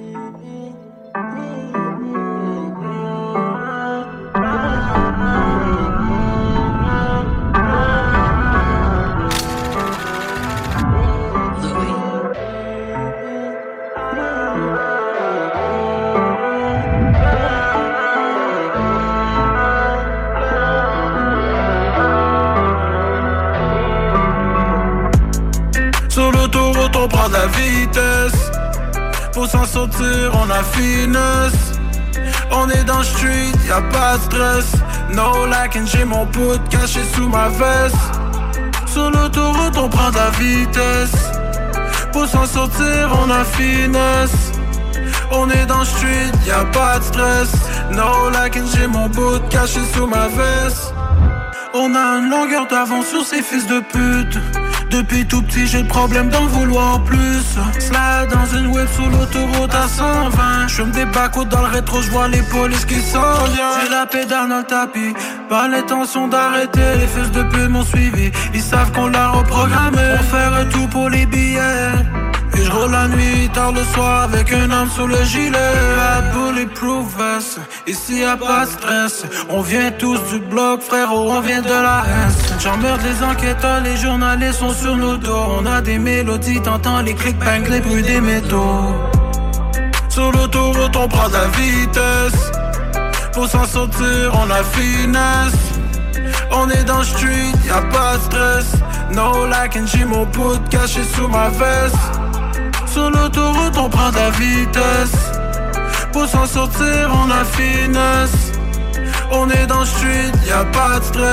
Sur l'autoroute on prend de la vitesse. Pour s'en sortir on a finesse. On est dans le street, y'a pas de stress. No lacking, j'ai mon pout caché sous ma veste. Sur l'autoroute on prend de la vitesse. Pour s'en sortir on a finesse. On est dans le street, y'a pas de stress. No lacking, j'ai mon bout caché sous ma veste. On a une longueur d'avance sur ces fils de pute. Depuis tout petit j'ai le problème d'en vouloir plus. Slide dans une whip sur l'autoroute à 120. J'fume des backwoods dans le rétro, j'vois les polices qui s'en viennent. J'ai la pédale dans le tapis, pas l'intention d'arrêter. Les fils de pute m'ont suivi, ils savent qu'on l'a reprogrammé. On fait tout pour les billets. Et je roule la nuit, tard le soir avec un arme sous le gilet. La bulletproof vest, ici y'a pas de stress. On vient tous du bloc, frérot, on vient de la S. J'emmerde les enquêteurs, les journalistes sont sur nos dos. On a des mélodies, t'entends les clics-bang, les bruits des métaux. Sur l'autoroute on prend de la vitesse. Pour s'en sortir on a finesse. On est dans le street, y'a pas de stress. No lacking, j'ai mon pout caché sous ma veste. Sur l'autoroute on prend de la vitesse. Pour s'en sortir on a finesse. On est dans le street, y'a pas de stress.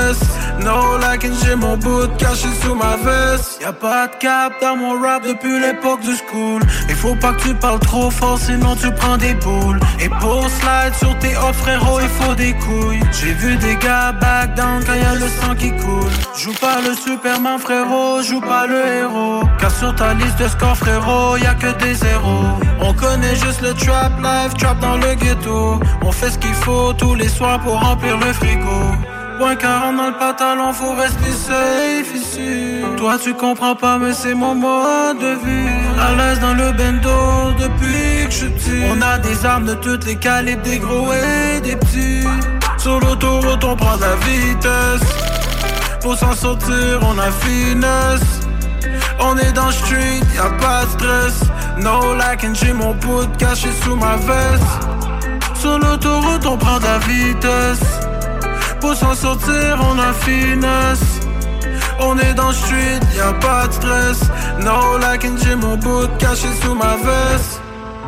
No like and j'ai mon bout caché sous ma veste. Y'a pas de cap dans mon rap depuis l'époque du school. Il faut pas que tu parles trop fort sinon tu prends des boules. Et pour slide sur tes hops frérot il faut des couilles. J'ai vu des gars back down quand y'a le sang qui coule. Joue pas le Superman frérot, joue pas le héros. Car sur ta liste de score frérot y'a que des zéros. On connaît juste le trap life, trap dans le ghetto. On fait ce qu'il faut tous les soirs pour remplir le frigo. Point 40 dans le pantalon, faut rester safe ici. Toi tu comprends pas mais c'est mon mode de vie. À l'aise dans le bendo depuis que je suis petit. On a des armes de tous les calibres, des gros et des petits. Sur l'autoroute on prend de la vitesse. Pour s'en sortir on a finesse. On est dans le street, y'a pas de stress. No like and j'ai mon pout caché sous ma veste. Sur l'autoroute on prend de la vitesse. Pour s'en sortir on a finesse. On est dans le street, y'a pas de stress. No like and j'ai mon bout caché sous ma veste.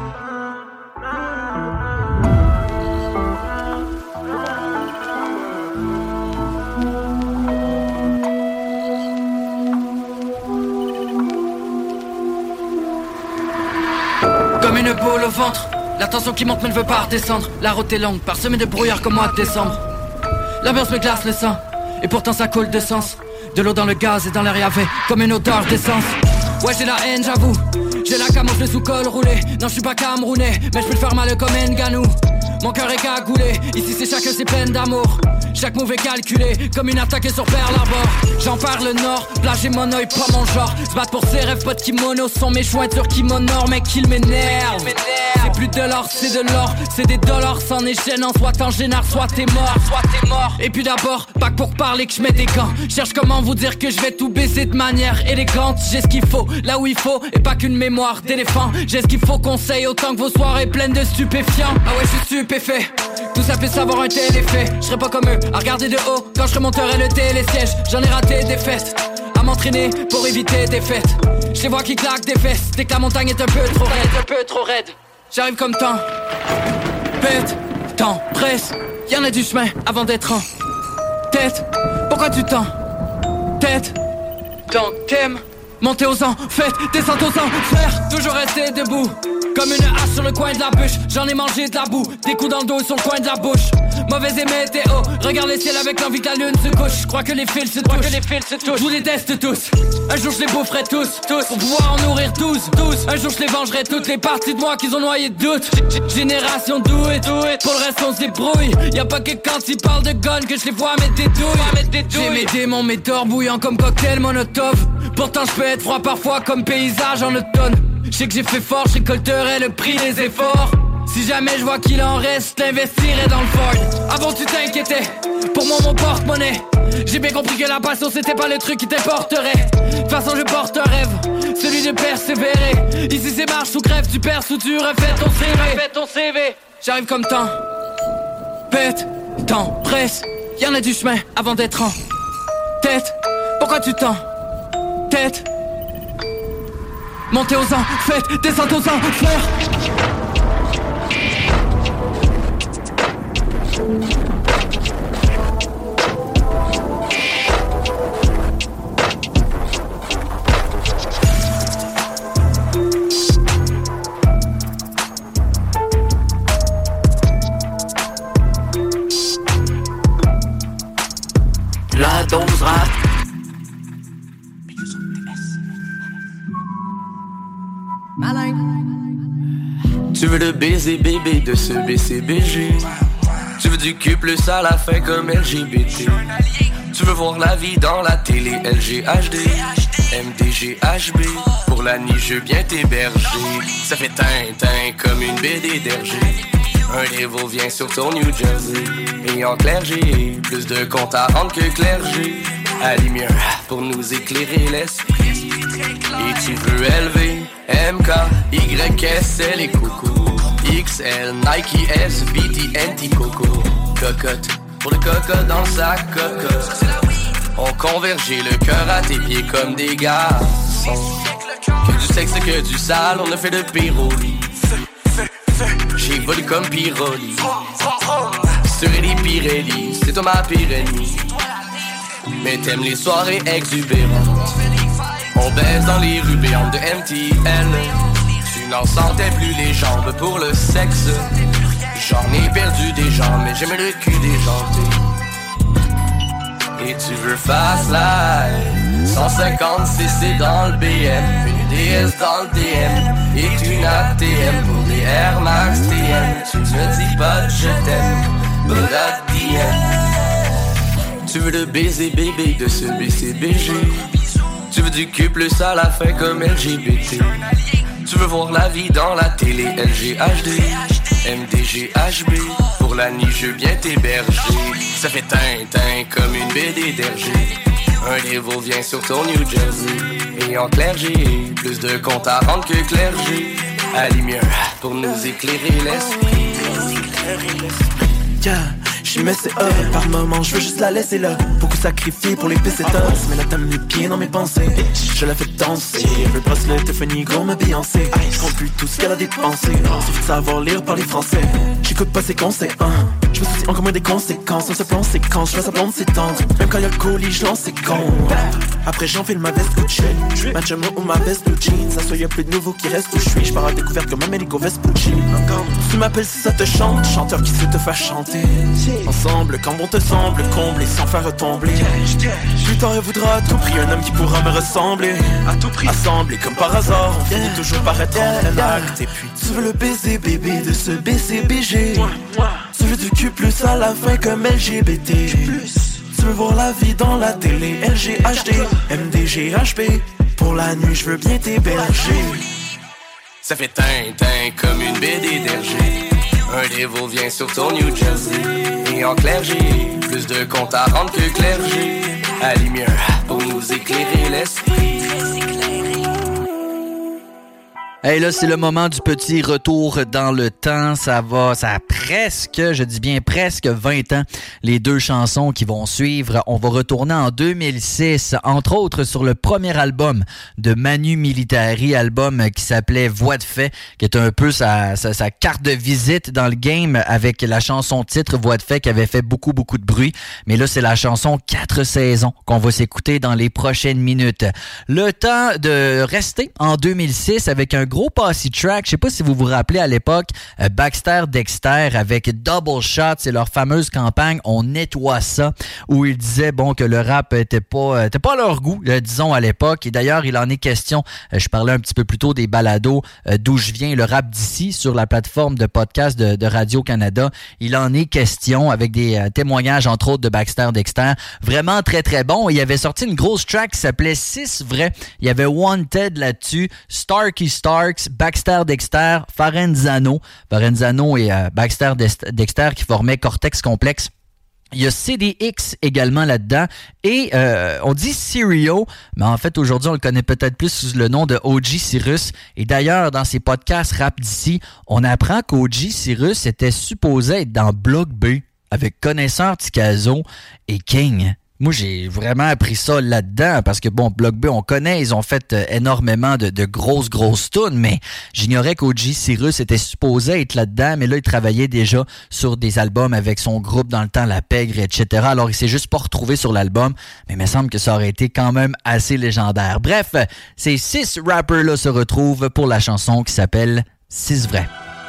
Comme une boule au ventre, la tension qui monte mais ne veut pas redescendre. La route est longue, parsemée de brouillard comme mois de décembre. L'ambiance me glace le sang, et pourtant ça coule de sens. De l'eau dans le gaz et dans l'air y'avait comme une odeur d'essence. Ouais j'ai la haine j'avoue, j'ai la camoufle sous col roulé. Non je suis pas camerounais, mais je peux le faire mal comme Nganou. Mon cœur est cagoulé, ici c'est chacun ses peines d'amour. Chaque move est calculé, comme une attaque sur Pearl Harbor. J'en parle le nord, plager mon oeil, pas mon genre. Se battre pour ses rêves, pas de kimono, sont mes jointures qui m'honorent, mais qu'ils m'énervent. C'est plus de l'or, c'est de l'or, c'est des dollars, c'en est gênant. Soit t'en génères, soit t'es mort. Et puis d'abord, pas que pour parler que je mets des gants. Cherche comment vous dire que je vais tout baiser de manière élégante. J'ai ce qu'il faut, là où il faut, et pas qu'une mémoire d'éléphant. J'ai ce qu'il faut, conseil, autant que vos soirées pleines de stupéfiants. Ah ouais, je suis stupéfait. Tout ça fait savoir un tel effet. Je serais pas comme eux, à regarder de haut quand je remonterai le télésiège. J'en ai raté des fesses, à m'entraîner pour éviter des fêtes. Je les vois qui claquent des fesses, dès que la montagne est un peu trop raide. J'arrive comme temps, pète, temps, presse. Y'en a du chemin avant d'être en tête. Pourquoi tu tends tête, tant t'aimes. Monter aux ans, faites, descente aux enfers. Toujours rester debout, comme une hache sur le coin de la bûche. J'en ai mangé de la boue, des coups dans le dos sur le coin de la bouche. Mauvaise et météo, regarde le ciel avec l'envie que la lune se couche. Je crois que les fils se touchent, je vous déteste tous. Un jour je les boufferai tous, pour pouvoir en nourrir 12. Un jour je les vengerai toutes les parties de moi qu'ils ont noyé de doute. Génération do it, pour le reste on se débrouille. Y'a pas que quand ils parlent de gun que je les vois mettre des douilles. J'ai mes démons, mes torts bouillants comme cocktail Molotov. Pourtant je peux être froid parfois comme paysage en automne. Je sais que j'ai fait fort, je récolterai le prix des efforts. Si jamais je vois qu'il en reste, l'investirai dans le Ford. Avant tu t'inquiétais, pour moi mon porte-monnaie. J'ai bien compris que la passion c'était pas le truc qui t'importerait. De toute façon je porte un rêve, celui de persévérer. Ici c'est marche ou crève, tu perds ou tu refais ton CV. J'arrive comme temps, pète, temps, presse. Y'en a du chemin avant d'être en tête. Pourquoi tu tends tête? Montez aux ans, faites, descente aux enfers. La dose rap. Tu veux le baiser bébé de ce BCBG. Tu veux du cul plus à la fin comme LGBT. Tu veux voir la vie dans la télé LGHD MDG HB. Pour la nuit je viens t'héberger. Ça fait Tintin comme une BD d'Hergé. Un dévot vient sur ton New Jersey. Et en clergé, plus de comptes à rendre que clergé. Allume un rap pour nous éclairer l'esprit. Et tu veux élever MK, YSL et Coco. XL, Nike, S, BT, Anti-Coco. Cocotte, pour le cocotte dans le sac, cocotte. On convergeait le cœur à tes pieds comme des garçons. Que du sexe, que du sale, on a fait de pyroli. J'ai volé comme Piroli. Sur les Pirelli, c'est toi ma pire ennemie. Mais t'aimes les soirées exubérantes. On baise dans les rues béantes de MTL. Tu n'en sentais plus les jambes pour le sexe. J'en ai perdu des jambes, mais j'aime le cul déjanté. Et tu veux fast life 150 cc dans le BM, une DS dans le DM et une ATM pour des Air Max TM. Tu me dis pas que je t'aime, but at the end. Tu veux le baiser bébé de ce BCBG. Tu veux du cul plus à la fin comme LGBT. Tu veux voir la vie dans la télé LGHD, MDGHB. Pour la nuit je viens t'héberger. Ça fait tintin comme une BD d'Hergé. Un niveau vient sur ton New Jersey. Et en clergé, plus de comptes à rendre que clergé. À lumière pour nous éclairer l'esprit. Yeah. J'y mets ses par moment, je veux juste la laisser là. Beaucoup sacrifié pour les pesetas. Mais là t'as mis les pieds dans mes pensées. Je la fais danser, le bracelet Tiffany gros ma Beyoncé. Je compte plus tout ce qu'elle a dépensé. Suffit de savoir lire par les français. J'écoute pas ses conseils, je me soucie encore moins des conséquences. On se plan séquence, je fais sa blonde s'étendre. Même quand y'a le colis, je lance ses cons. Après j'enfile ma veste Gucci, ma jamo ou ma veste blue jeans. Ça soit y'a plus de nouveau qui reste où je suis. Je pars à découverte comme un Melico Vespucci. Tu m'appelles si ça te chante, chanteur qui sait te faire chanter. Ensemble, quand bon te semble, combler sans faire retomber. Plus tard, elle voudra à tout prix un homme qui pourra me ressembler. À tout prix, assemblé comme par hasard, on finit toujours par être en acte. Et puis, tu veux le baiser, bébé, de ce BCBG. Tu veux du cul plus à la fin comme LGBT. Tu veux voir la vie dans la télé, LGHD, MDGHB. Pour la nuit, je veux bien t'héberger. Ça fait tintin comme une BD d'Hergé. Un dévot vient sur ton New Jersey. Et en clergé, plus de comptes à rendre que clergé. À lumière pour nous éclairer l'esprit. Hey, là, c'est le moment du petit retour dans le temps. Ça a presque, je dis bien presque 20 ans, les deux chansons qui vont suivre. On va retourner en 2006, entre autres sur le premier album de Manu Militari, album qui s'appelait Voix de fait, qui est un peu sa carte de visite dans le game avec la chanson titre Voix de fait qui avait fait beaucoup de bruit. Mais là, c'est la chanson 4 saisons qu'on va s'écouter dans les prochaines minutes. Le temps de rester en 2006 avec un gros passy track. Je sais pas si vous vous rappelez à l'époque, Baxter Dexter avec Double Shot, c'est leur fameuse campagne On nettoie ça, où ils disaient que le rap était pas à leur goût, disons à l'époque. Et d'ailleurs, il en est question. Je parlais un petit peu plus tôt des balados d'où je viens, le rap d'ici, sur la plateforme de podcast de Radio-Canada. Il en est question avec des témoignages, entre autres, de Baxter Dexter. Vraiment très, très bon. Il avait sorti une grosse track qui s'appelait 6 vrais. Il y avait Wanted là-dessus, Starkey Starks, Baxter Dexter, Farenzano et Baxter Dexter qui formaient Cortex Complex. Il y a CDX également là-dedans. Et on dit Sirio, mais en fait, aujourd'hui, on le connaît peut-être plus sous le nom de OG Cyrus. Et d'ailleurs, dans ses podcasts rap d'ici, on apprend qu'OG Cyrus était supposé être dans Bloc B avec Connaisseur Ticazo et King. Moi, j'ai vraiment appris ça là-dedans parce que, Bloc B, on connaît, ils ont fait énormément de grosses tunes, mais j'ignorais qu'OG Cyrus était supposé être là-dedans, mais là, il travaillait déjà sur des albums avec son groupe dans le temps, La Pègre, etc. Alors, il s'est juste pas retrouvé sur l'album, mais il me semble que ça aurait été quand même assez légendaire. Bref, ces 6 rappers-là se retrouvent pour la chanson qui s'appelle 6 vrais.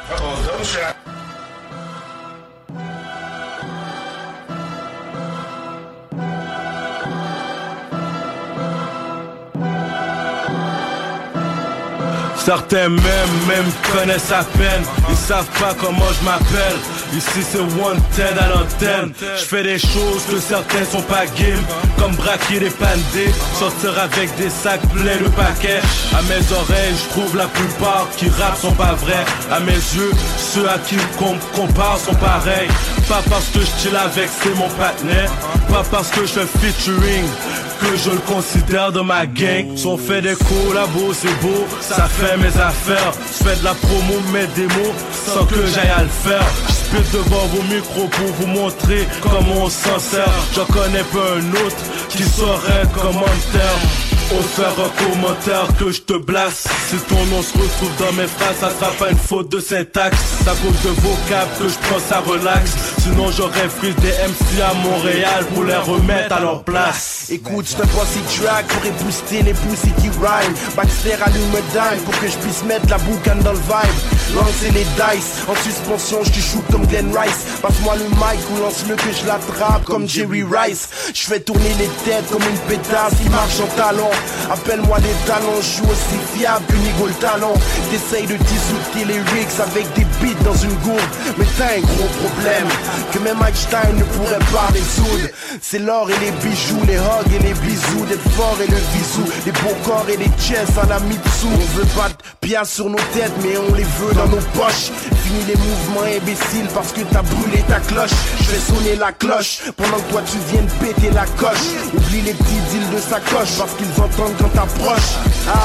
Certains même connaissent à peine. Ils savent pas comment je m'appelle. Ici c'est Wanted à l'antenne. Je fais des choses que certains sont pas game, comme braquer des pandés, sortir avec des sacs pleins de paquets. À mes oreilles je trouve la plupart qui rappent sont pas vrais. À mes yeux ceux à qui on compare sont pareils. Pas parce que je chill avec c'est mon partenaire, pas parce que je fais featuring que je le considère de ma gang. Si on fait des collabos c'est beau, ça fait mes affaires. Je fais de la promo, mes démos, sans que j'aille à le faire. Je spit devant vos micros pour vous montrer comment on s'en sert. J'en connais pas un autre qui saurait comment me taire. ose faire un commentaire que je te blasse. Si ton nom se retrouve dans mes phrases, ça sera pas une faute de syntaxe. C'est à cause de vocab que je prends ça relax. Sinon j'aurais freeze des MC à Montréal pour les remettre à leur place. Écoute, c'est un bossy track pour ébooster les pussy qui rhyme. Baxter allume me dime pour que je puisse mettre la boucane dans le vibe. Lancer les dice, en suspension je shoot comme Glenn Rice. Passe-moi le mic ou lance-le que je l'attrape comme Jerry Rice. Je fais tourner les têtes comme une pétasse qui marche en talon. Appelle-moi les talons, je suis aussi fiable que Nigo le talon. T'essayes de dissoudre tes lyrics avec des beats dans une gourde, mais t'as un gros problème que même Einstein ne pourrait pas résoudre. C'est l'or et les bijoux, les hugs et les bisous, des forts et le visou, les beaux corps et les chests à la Mitsu. On veut pas de piastres sur nos têtes, mais on les veut dans nos poches. Fini les mouvements imbéciles parce que t'as brûlé ta cloche. Je fais sonner la cloche pendant que toi tu viens de péter la coche. Oublie les petits deals de sacoche parce qu'ils entendent quand t'approches.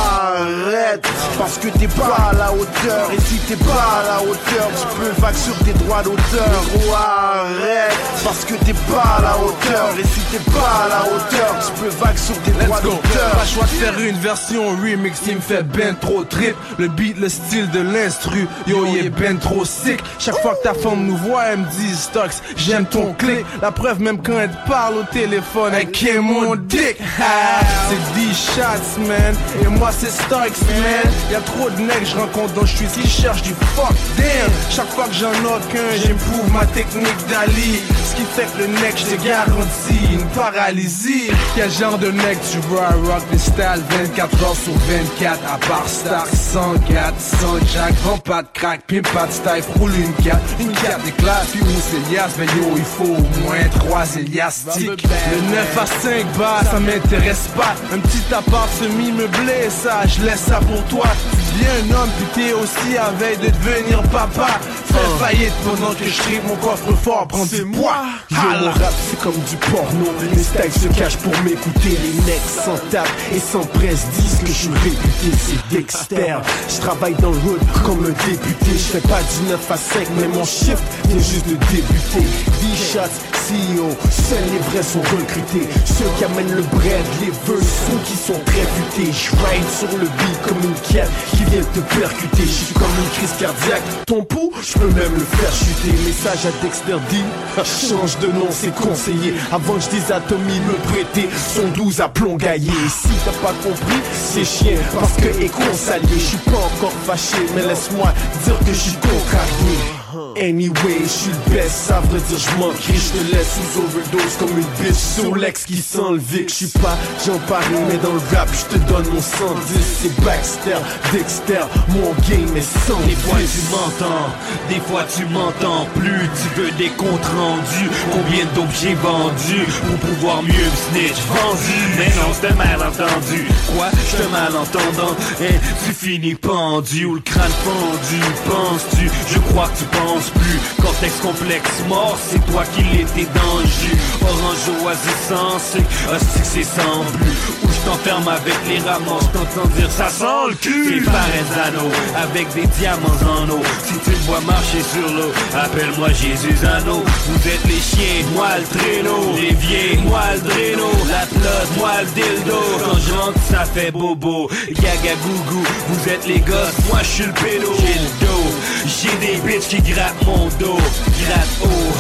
Arrête, parce que t'es pas à la hauteur. Et si t'es pas à la hauteur, tu peux vague sur tes droits d'auteur. Oh arrête, parce que t'es pas à la hauteur. Et si t'es pas à la hauteur, tu peux vague sur tes droits d'auteur. Pas choix de faire une version remix qui me fait ben trop trip. Le beat, le style de l'instru, yo il est ben trop sick. Chaque fois que ta femme nous voit, elle me dit Stocks, j'aime ton clic. La preuve même quand elle te parle au téléphone, elle kiffe mon dick. C'est 10 shots man, et moi c'est Stocks man. Y'a trop de necks je rencontre dans le street qui cherchent du fuck damn. Chaque fois que j'en ai qu'un, j'éprouve ma technique d'Ali. Ce qui fait que le neck je te garantis une paralysie. Quel genre de neck tu veux à rock les styles 24h sur 24. À part Stark, sans gâte, sans jack, prends pas de crack, pimp pas de style, roule une carte d'éclat, puis où c'est Elias, ben yo il faut au moins 3 élastiques. Le 9 à 5 bas, ça m'intéresse pas. Un petit appart semi-meublé, ça, je laisse ça pour toi. Tu deviens un homme, puis t'es aussi à veille de devenir papa. Fais faillite pendant que je tripe mon coffre-fort, prends du poids. Yo, mon rap c'est comme du porno. Les styles se cachent pour m'écouter. Les necks sans tape et sans presse disent que je suis réputé, c'est Dexter. Je travaille dans le hood comme un député. Je fais pas du 9 à 5, mais mon shift vient juste de débuter. 10 shots, CEO, seuls les vrais sont recrutés. Ceux qui amènent le bread, les vœux, ceux qui sont très futés. Je ride sur le beat comme une cat qui vient te percuter. Je suis comme une crise cardiaque. Ton pouls, je peux même le faire chuter. Message à Dexter D, change de nom, c'est conseillé. Avant que je dise à Tommy me prêter son 12 à plomb gaillé. Et si t'as pas compris, c'est chien parce que éco-salier. Je suis pas encore fâché, mais laisse-moi dire que je suis contrarié. Anyway, je suis le best, ça veut dire je m'en crie. Je te laisse sous overdose comme une bitch sur l'ex qui sent le Vic. Je suis pas Jean Paris, mais dans le rap je te donne mon 110. C'est Baxter, Dexter, mon game est sans. Des fois tu m'entends, des fois tu m'entends plus. Tu veux des comptes rendus, combien de dope j'ai vendu pour pouvoir mieux me snitch. Vendu, mais non c'est un malentendu. Quoi, je te malentendant, et tu finis pendu ou le crâne pendu. Penses-tu, je crois que tu penses plus. Cortex complexe mort, c'est toi qui l'étais dans le jus. Orange oisissant, c'est c'est sans but. Ou je t'enferme avec les ramasses, t'entends dire ça sent le cul. C'est Parenzano, avec des diamants en eau. Si tu me vois marcher sur l'eau, appelle-moi Jésus Zano. Vous êtes les chiens, moi le traîneau. Les vieilles, moi le draino. La flotte, moi le dildo. Quand je rentre, ça fait bobo. Gaga gougou, vous êtes les gosses, moi je suis le pédo. J'ai le dos, j'ai des bitches qui grattent mon dos. Gratte haut,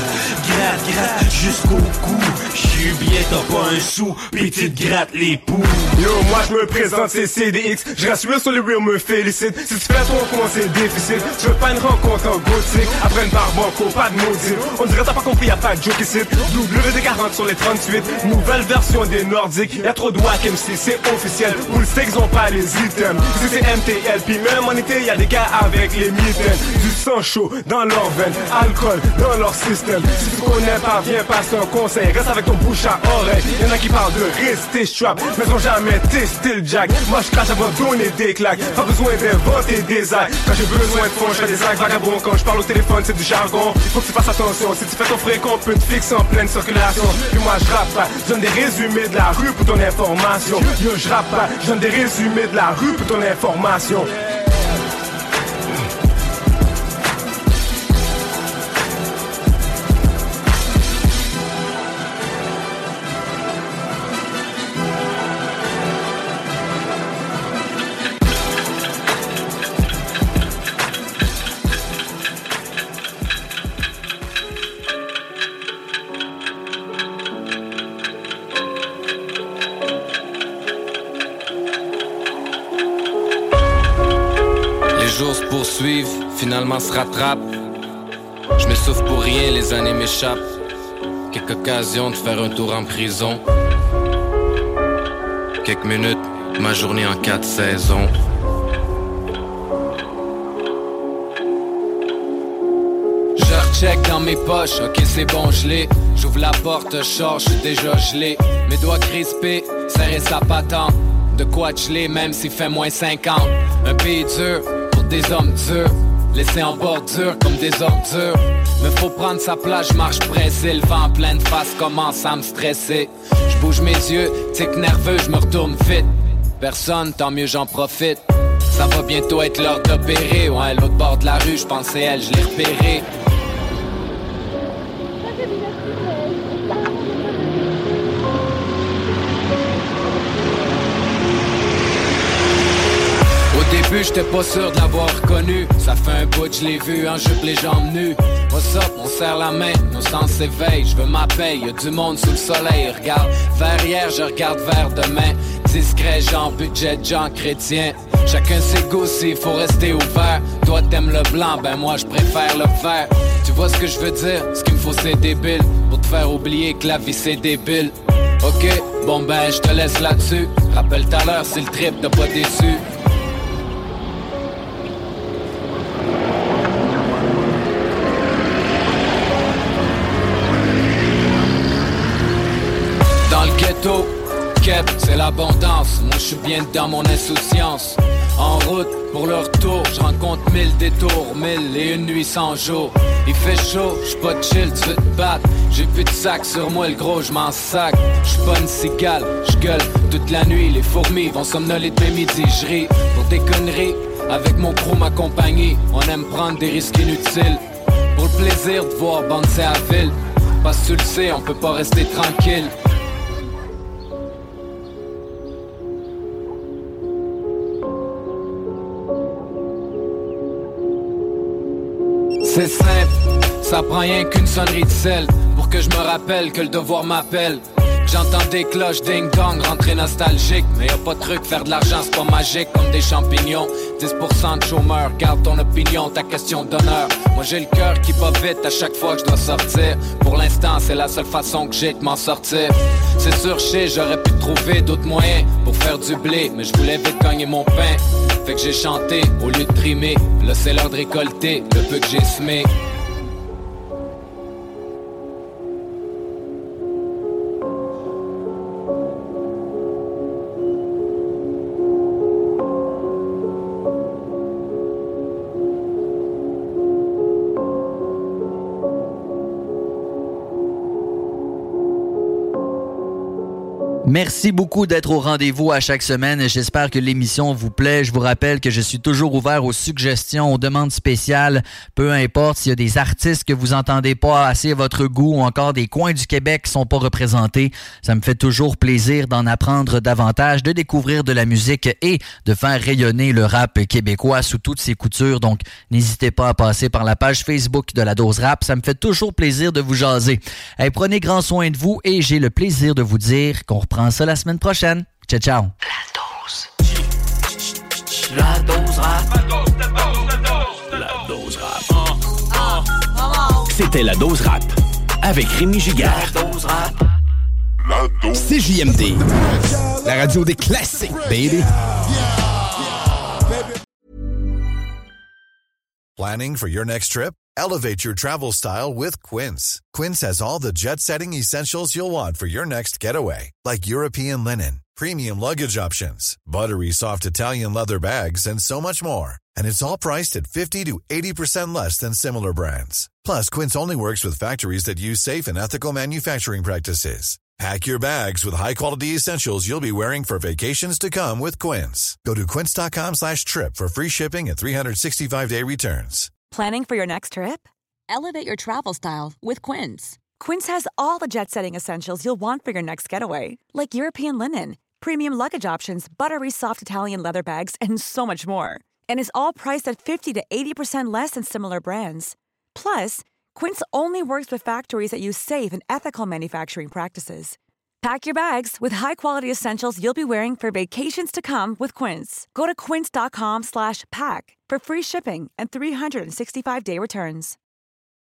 gratte jusqu'au cou. J'suis bien, t'as pas un sou, pis tu te grattes les poux. Yo, moi je me présente, c'est CDX. Je rassure sur les real, me félicite. Si tu fais ton compte, c'est difficile. Tu veux pas une rencontre en gothique. Après une barre banco, pas de maudit. On dirait t'as pas compris, y'a pas de joke ici. WD40 sur les 38. Nouvelle version des Nordiques. Y'a trop de wack MC, c'est officiel. Où le sexe ont pas les items. Ici c'est MTL, pis même en été, y'a des gars avec les mitaines. Du sang chaud dans leur veine, alcool dans leur système. Si tu connais pas, viens passer un conseil. Reste avec ton bouche à oreille. Y'en a qui parlent de rester strap, mais ont jamais testé le jack. Moi je crache avant de donner des claques. Pas besoin d'inventer des actes. Quand j'ai besoin de fond, je fais des actes vagabonds. Quand je parle au téléphone, c'est du jargon. Il faut que tu fasses attention. Si tu fais ton fréquent, on peut te fixer en pleine circulation. Puis moi je rappe pas, je donne des résumés de la rue pour ton information. Yo, je rappe pas, je donne des résumés de la rue pour ton information. jours se poursuivent, finalement se rattrapent. Je m'essouffle pour rien, les années m'échappent. Quelques occasions de faire un tour en prison. Quelques minutes, ma journée en 4 saisons. Je recheck dans mes poches, ok c'est bon je l'ai. J'ouvre la porte, je sors, je suis déjà gelé. Mes doigts crispés, serrer sa patente. De quoi geler même s'il fait moins 50. Un pays dur, pour des hommes durs. Laissés en bordure comme des ordures. Me faut prendre sa place, je marche pressé. Le vent en pleine face commence à me stresser. Je bouge mes yeux, tic nerveux, je me retourne vite. Personne, tant mieux j'en profite. Ça va bientôt être l'heure d'opérer. Ouais, l'autre bord de la rue, je pensais elle, je l'ai repérée. Au début, j'étais pas sûr de l'avoir reconnu. Ça fait un bout, je l'ai vu en jupe, les jambes nues. What's up, on serre la main, nos sens s'éveillent. Je veux ma paye, y'a du monde sous le soleil. Regarde vers hier, je regarde vers demain. Discret, genre budget, genre chrétien. Chacun ses goûts, s'il faut rester ouvert. Toi t'aimes le blanc, ben moi je préfère le vert. Tu vois ce que je veux dire? Ce qu'il me faut c'est débile. Pour te faire oublier que la vie c'est débile. Ok, bon ben je te laisse là-dessus. Rappelle tout à l'heure, c'est le trip, t'as pas déçu. Dans le ghetto, Kep, c'est l'abondance. Moi je suis bien dans mon insouciance. En route pour le retour, je rencontre 1000 détours, 1001 nuits sans jour. Il fait chaud, j'suis pas chill, tu veux te battre. J'ai plus de sac sur moi, le gros, j'm'en sac. J'suis pas une cigale, j'gueule toute la nuit. Les fourmis vont somnoler dès midi, j'ris pour des conneries. Avec mon crew, ma compagnie, on aime prendre des risques inutiles. Pour le plaisir de voir bouncer à ville. Parce que tu le sais, on peut pas rester tranquille. C'est simple, ça prend rien qu'une sonnerie de sel pour que je me rappelle que le devoir m'appelle. J'entends des cloches ding-dong rentrer nostalgique. Mais y'a pas de truc, faire de l'argent c'est pas magique comme des champignons. 10% de chômeurs, garde ton opinion, ta question d'honneur. Moi j'ai le cœur qui bat vite à chaque fois que je dois sortir. Pour l'instant c'est la seule façon que j'ai de m'en sortir. C'est sûr j'aurais pu trouver d'autres moyens pour faire du blé. Mais je voulais vite gagner mon pain. Fait que j'ai chanté au lieu de trimer. Là c'est l'heure de récolter le peu que j'ai semé. Merci beaucoup d'être au rendez-vous à chaque semaine. J'espère que l'émission vous plaît. Je vous rappelle que je suis toujours ouvert aux suggestions, aux demandes spéciales. Peu importe s'il y a des artistes que vous entendez pas assez à votre goût ou encore des coins du Québec qui sont pas représentés. Ça me fait toujours plaisir d'en apprendre davantage, de découvrir de la musique et de faire rayonner le rap québécois sous toutes ses coutures. Donc, n'hésitez pas à passer par la page Facebook de La Dose Rap. Ça me fait toujours plaisir de vous jaser. Hey, prenez grand soin de vous et j'ai le plaisir de vous dire qu'on reprend ça la semaine prochaine. Ciao, ciao. La dose rap. La dose rap. C'était la dose rap avec Rémi Giguère. La dose rap. CJMD. La radio des classiques, baby. Planning for your next trip? Elevate your travel style with Quince. Quince has all the jet-setting essentials you'll want for your next getaway, like European linen, premium luggage options, buttery soft Italian leather bags, and so much more. And it's all priced at 50 to 80% less than similar brands. Plus, Quince only works with factories that use safe and ethical manufacturing practices. Pack your bags with high-quality essentials you'll be wearing for vacations to come with Quince. Go to quince.com/trip for free shipping and 365-day returns. Planning for your next trip? Elevate your travel style with Quince. Quince has all the jet-setting essentials you'll want for your next getaway, like European linen, premium luggage options, buttery soft Italian leather bags, and so much more. And is all priced at 50 to 80% less than similar brands. Plus, Quince only works with factories that use safe and ethical manufacturing practices. Pack your bags with high-quality essentials you'll be wearing for vacations to come with Quince. Go to quince.com/pack for free shipping and 365-day returns.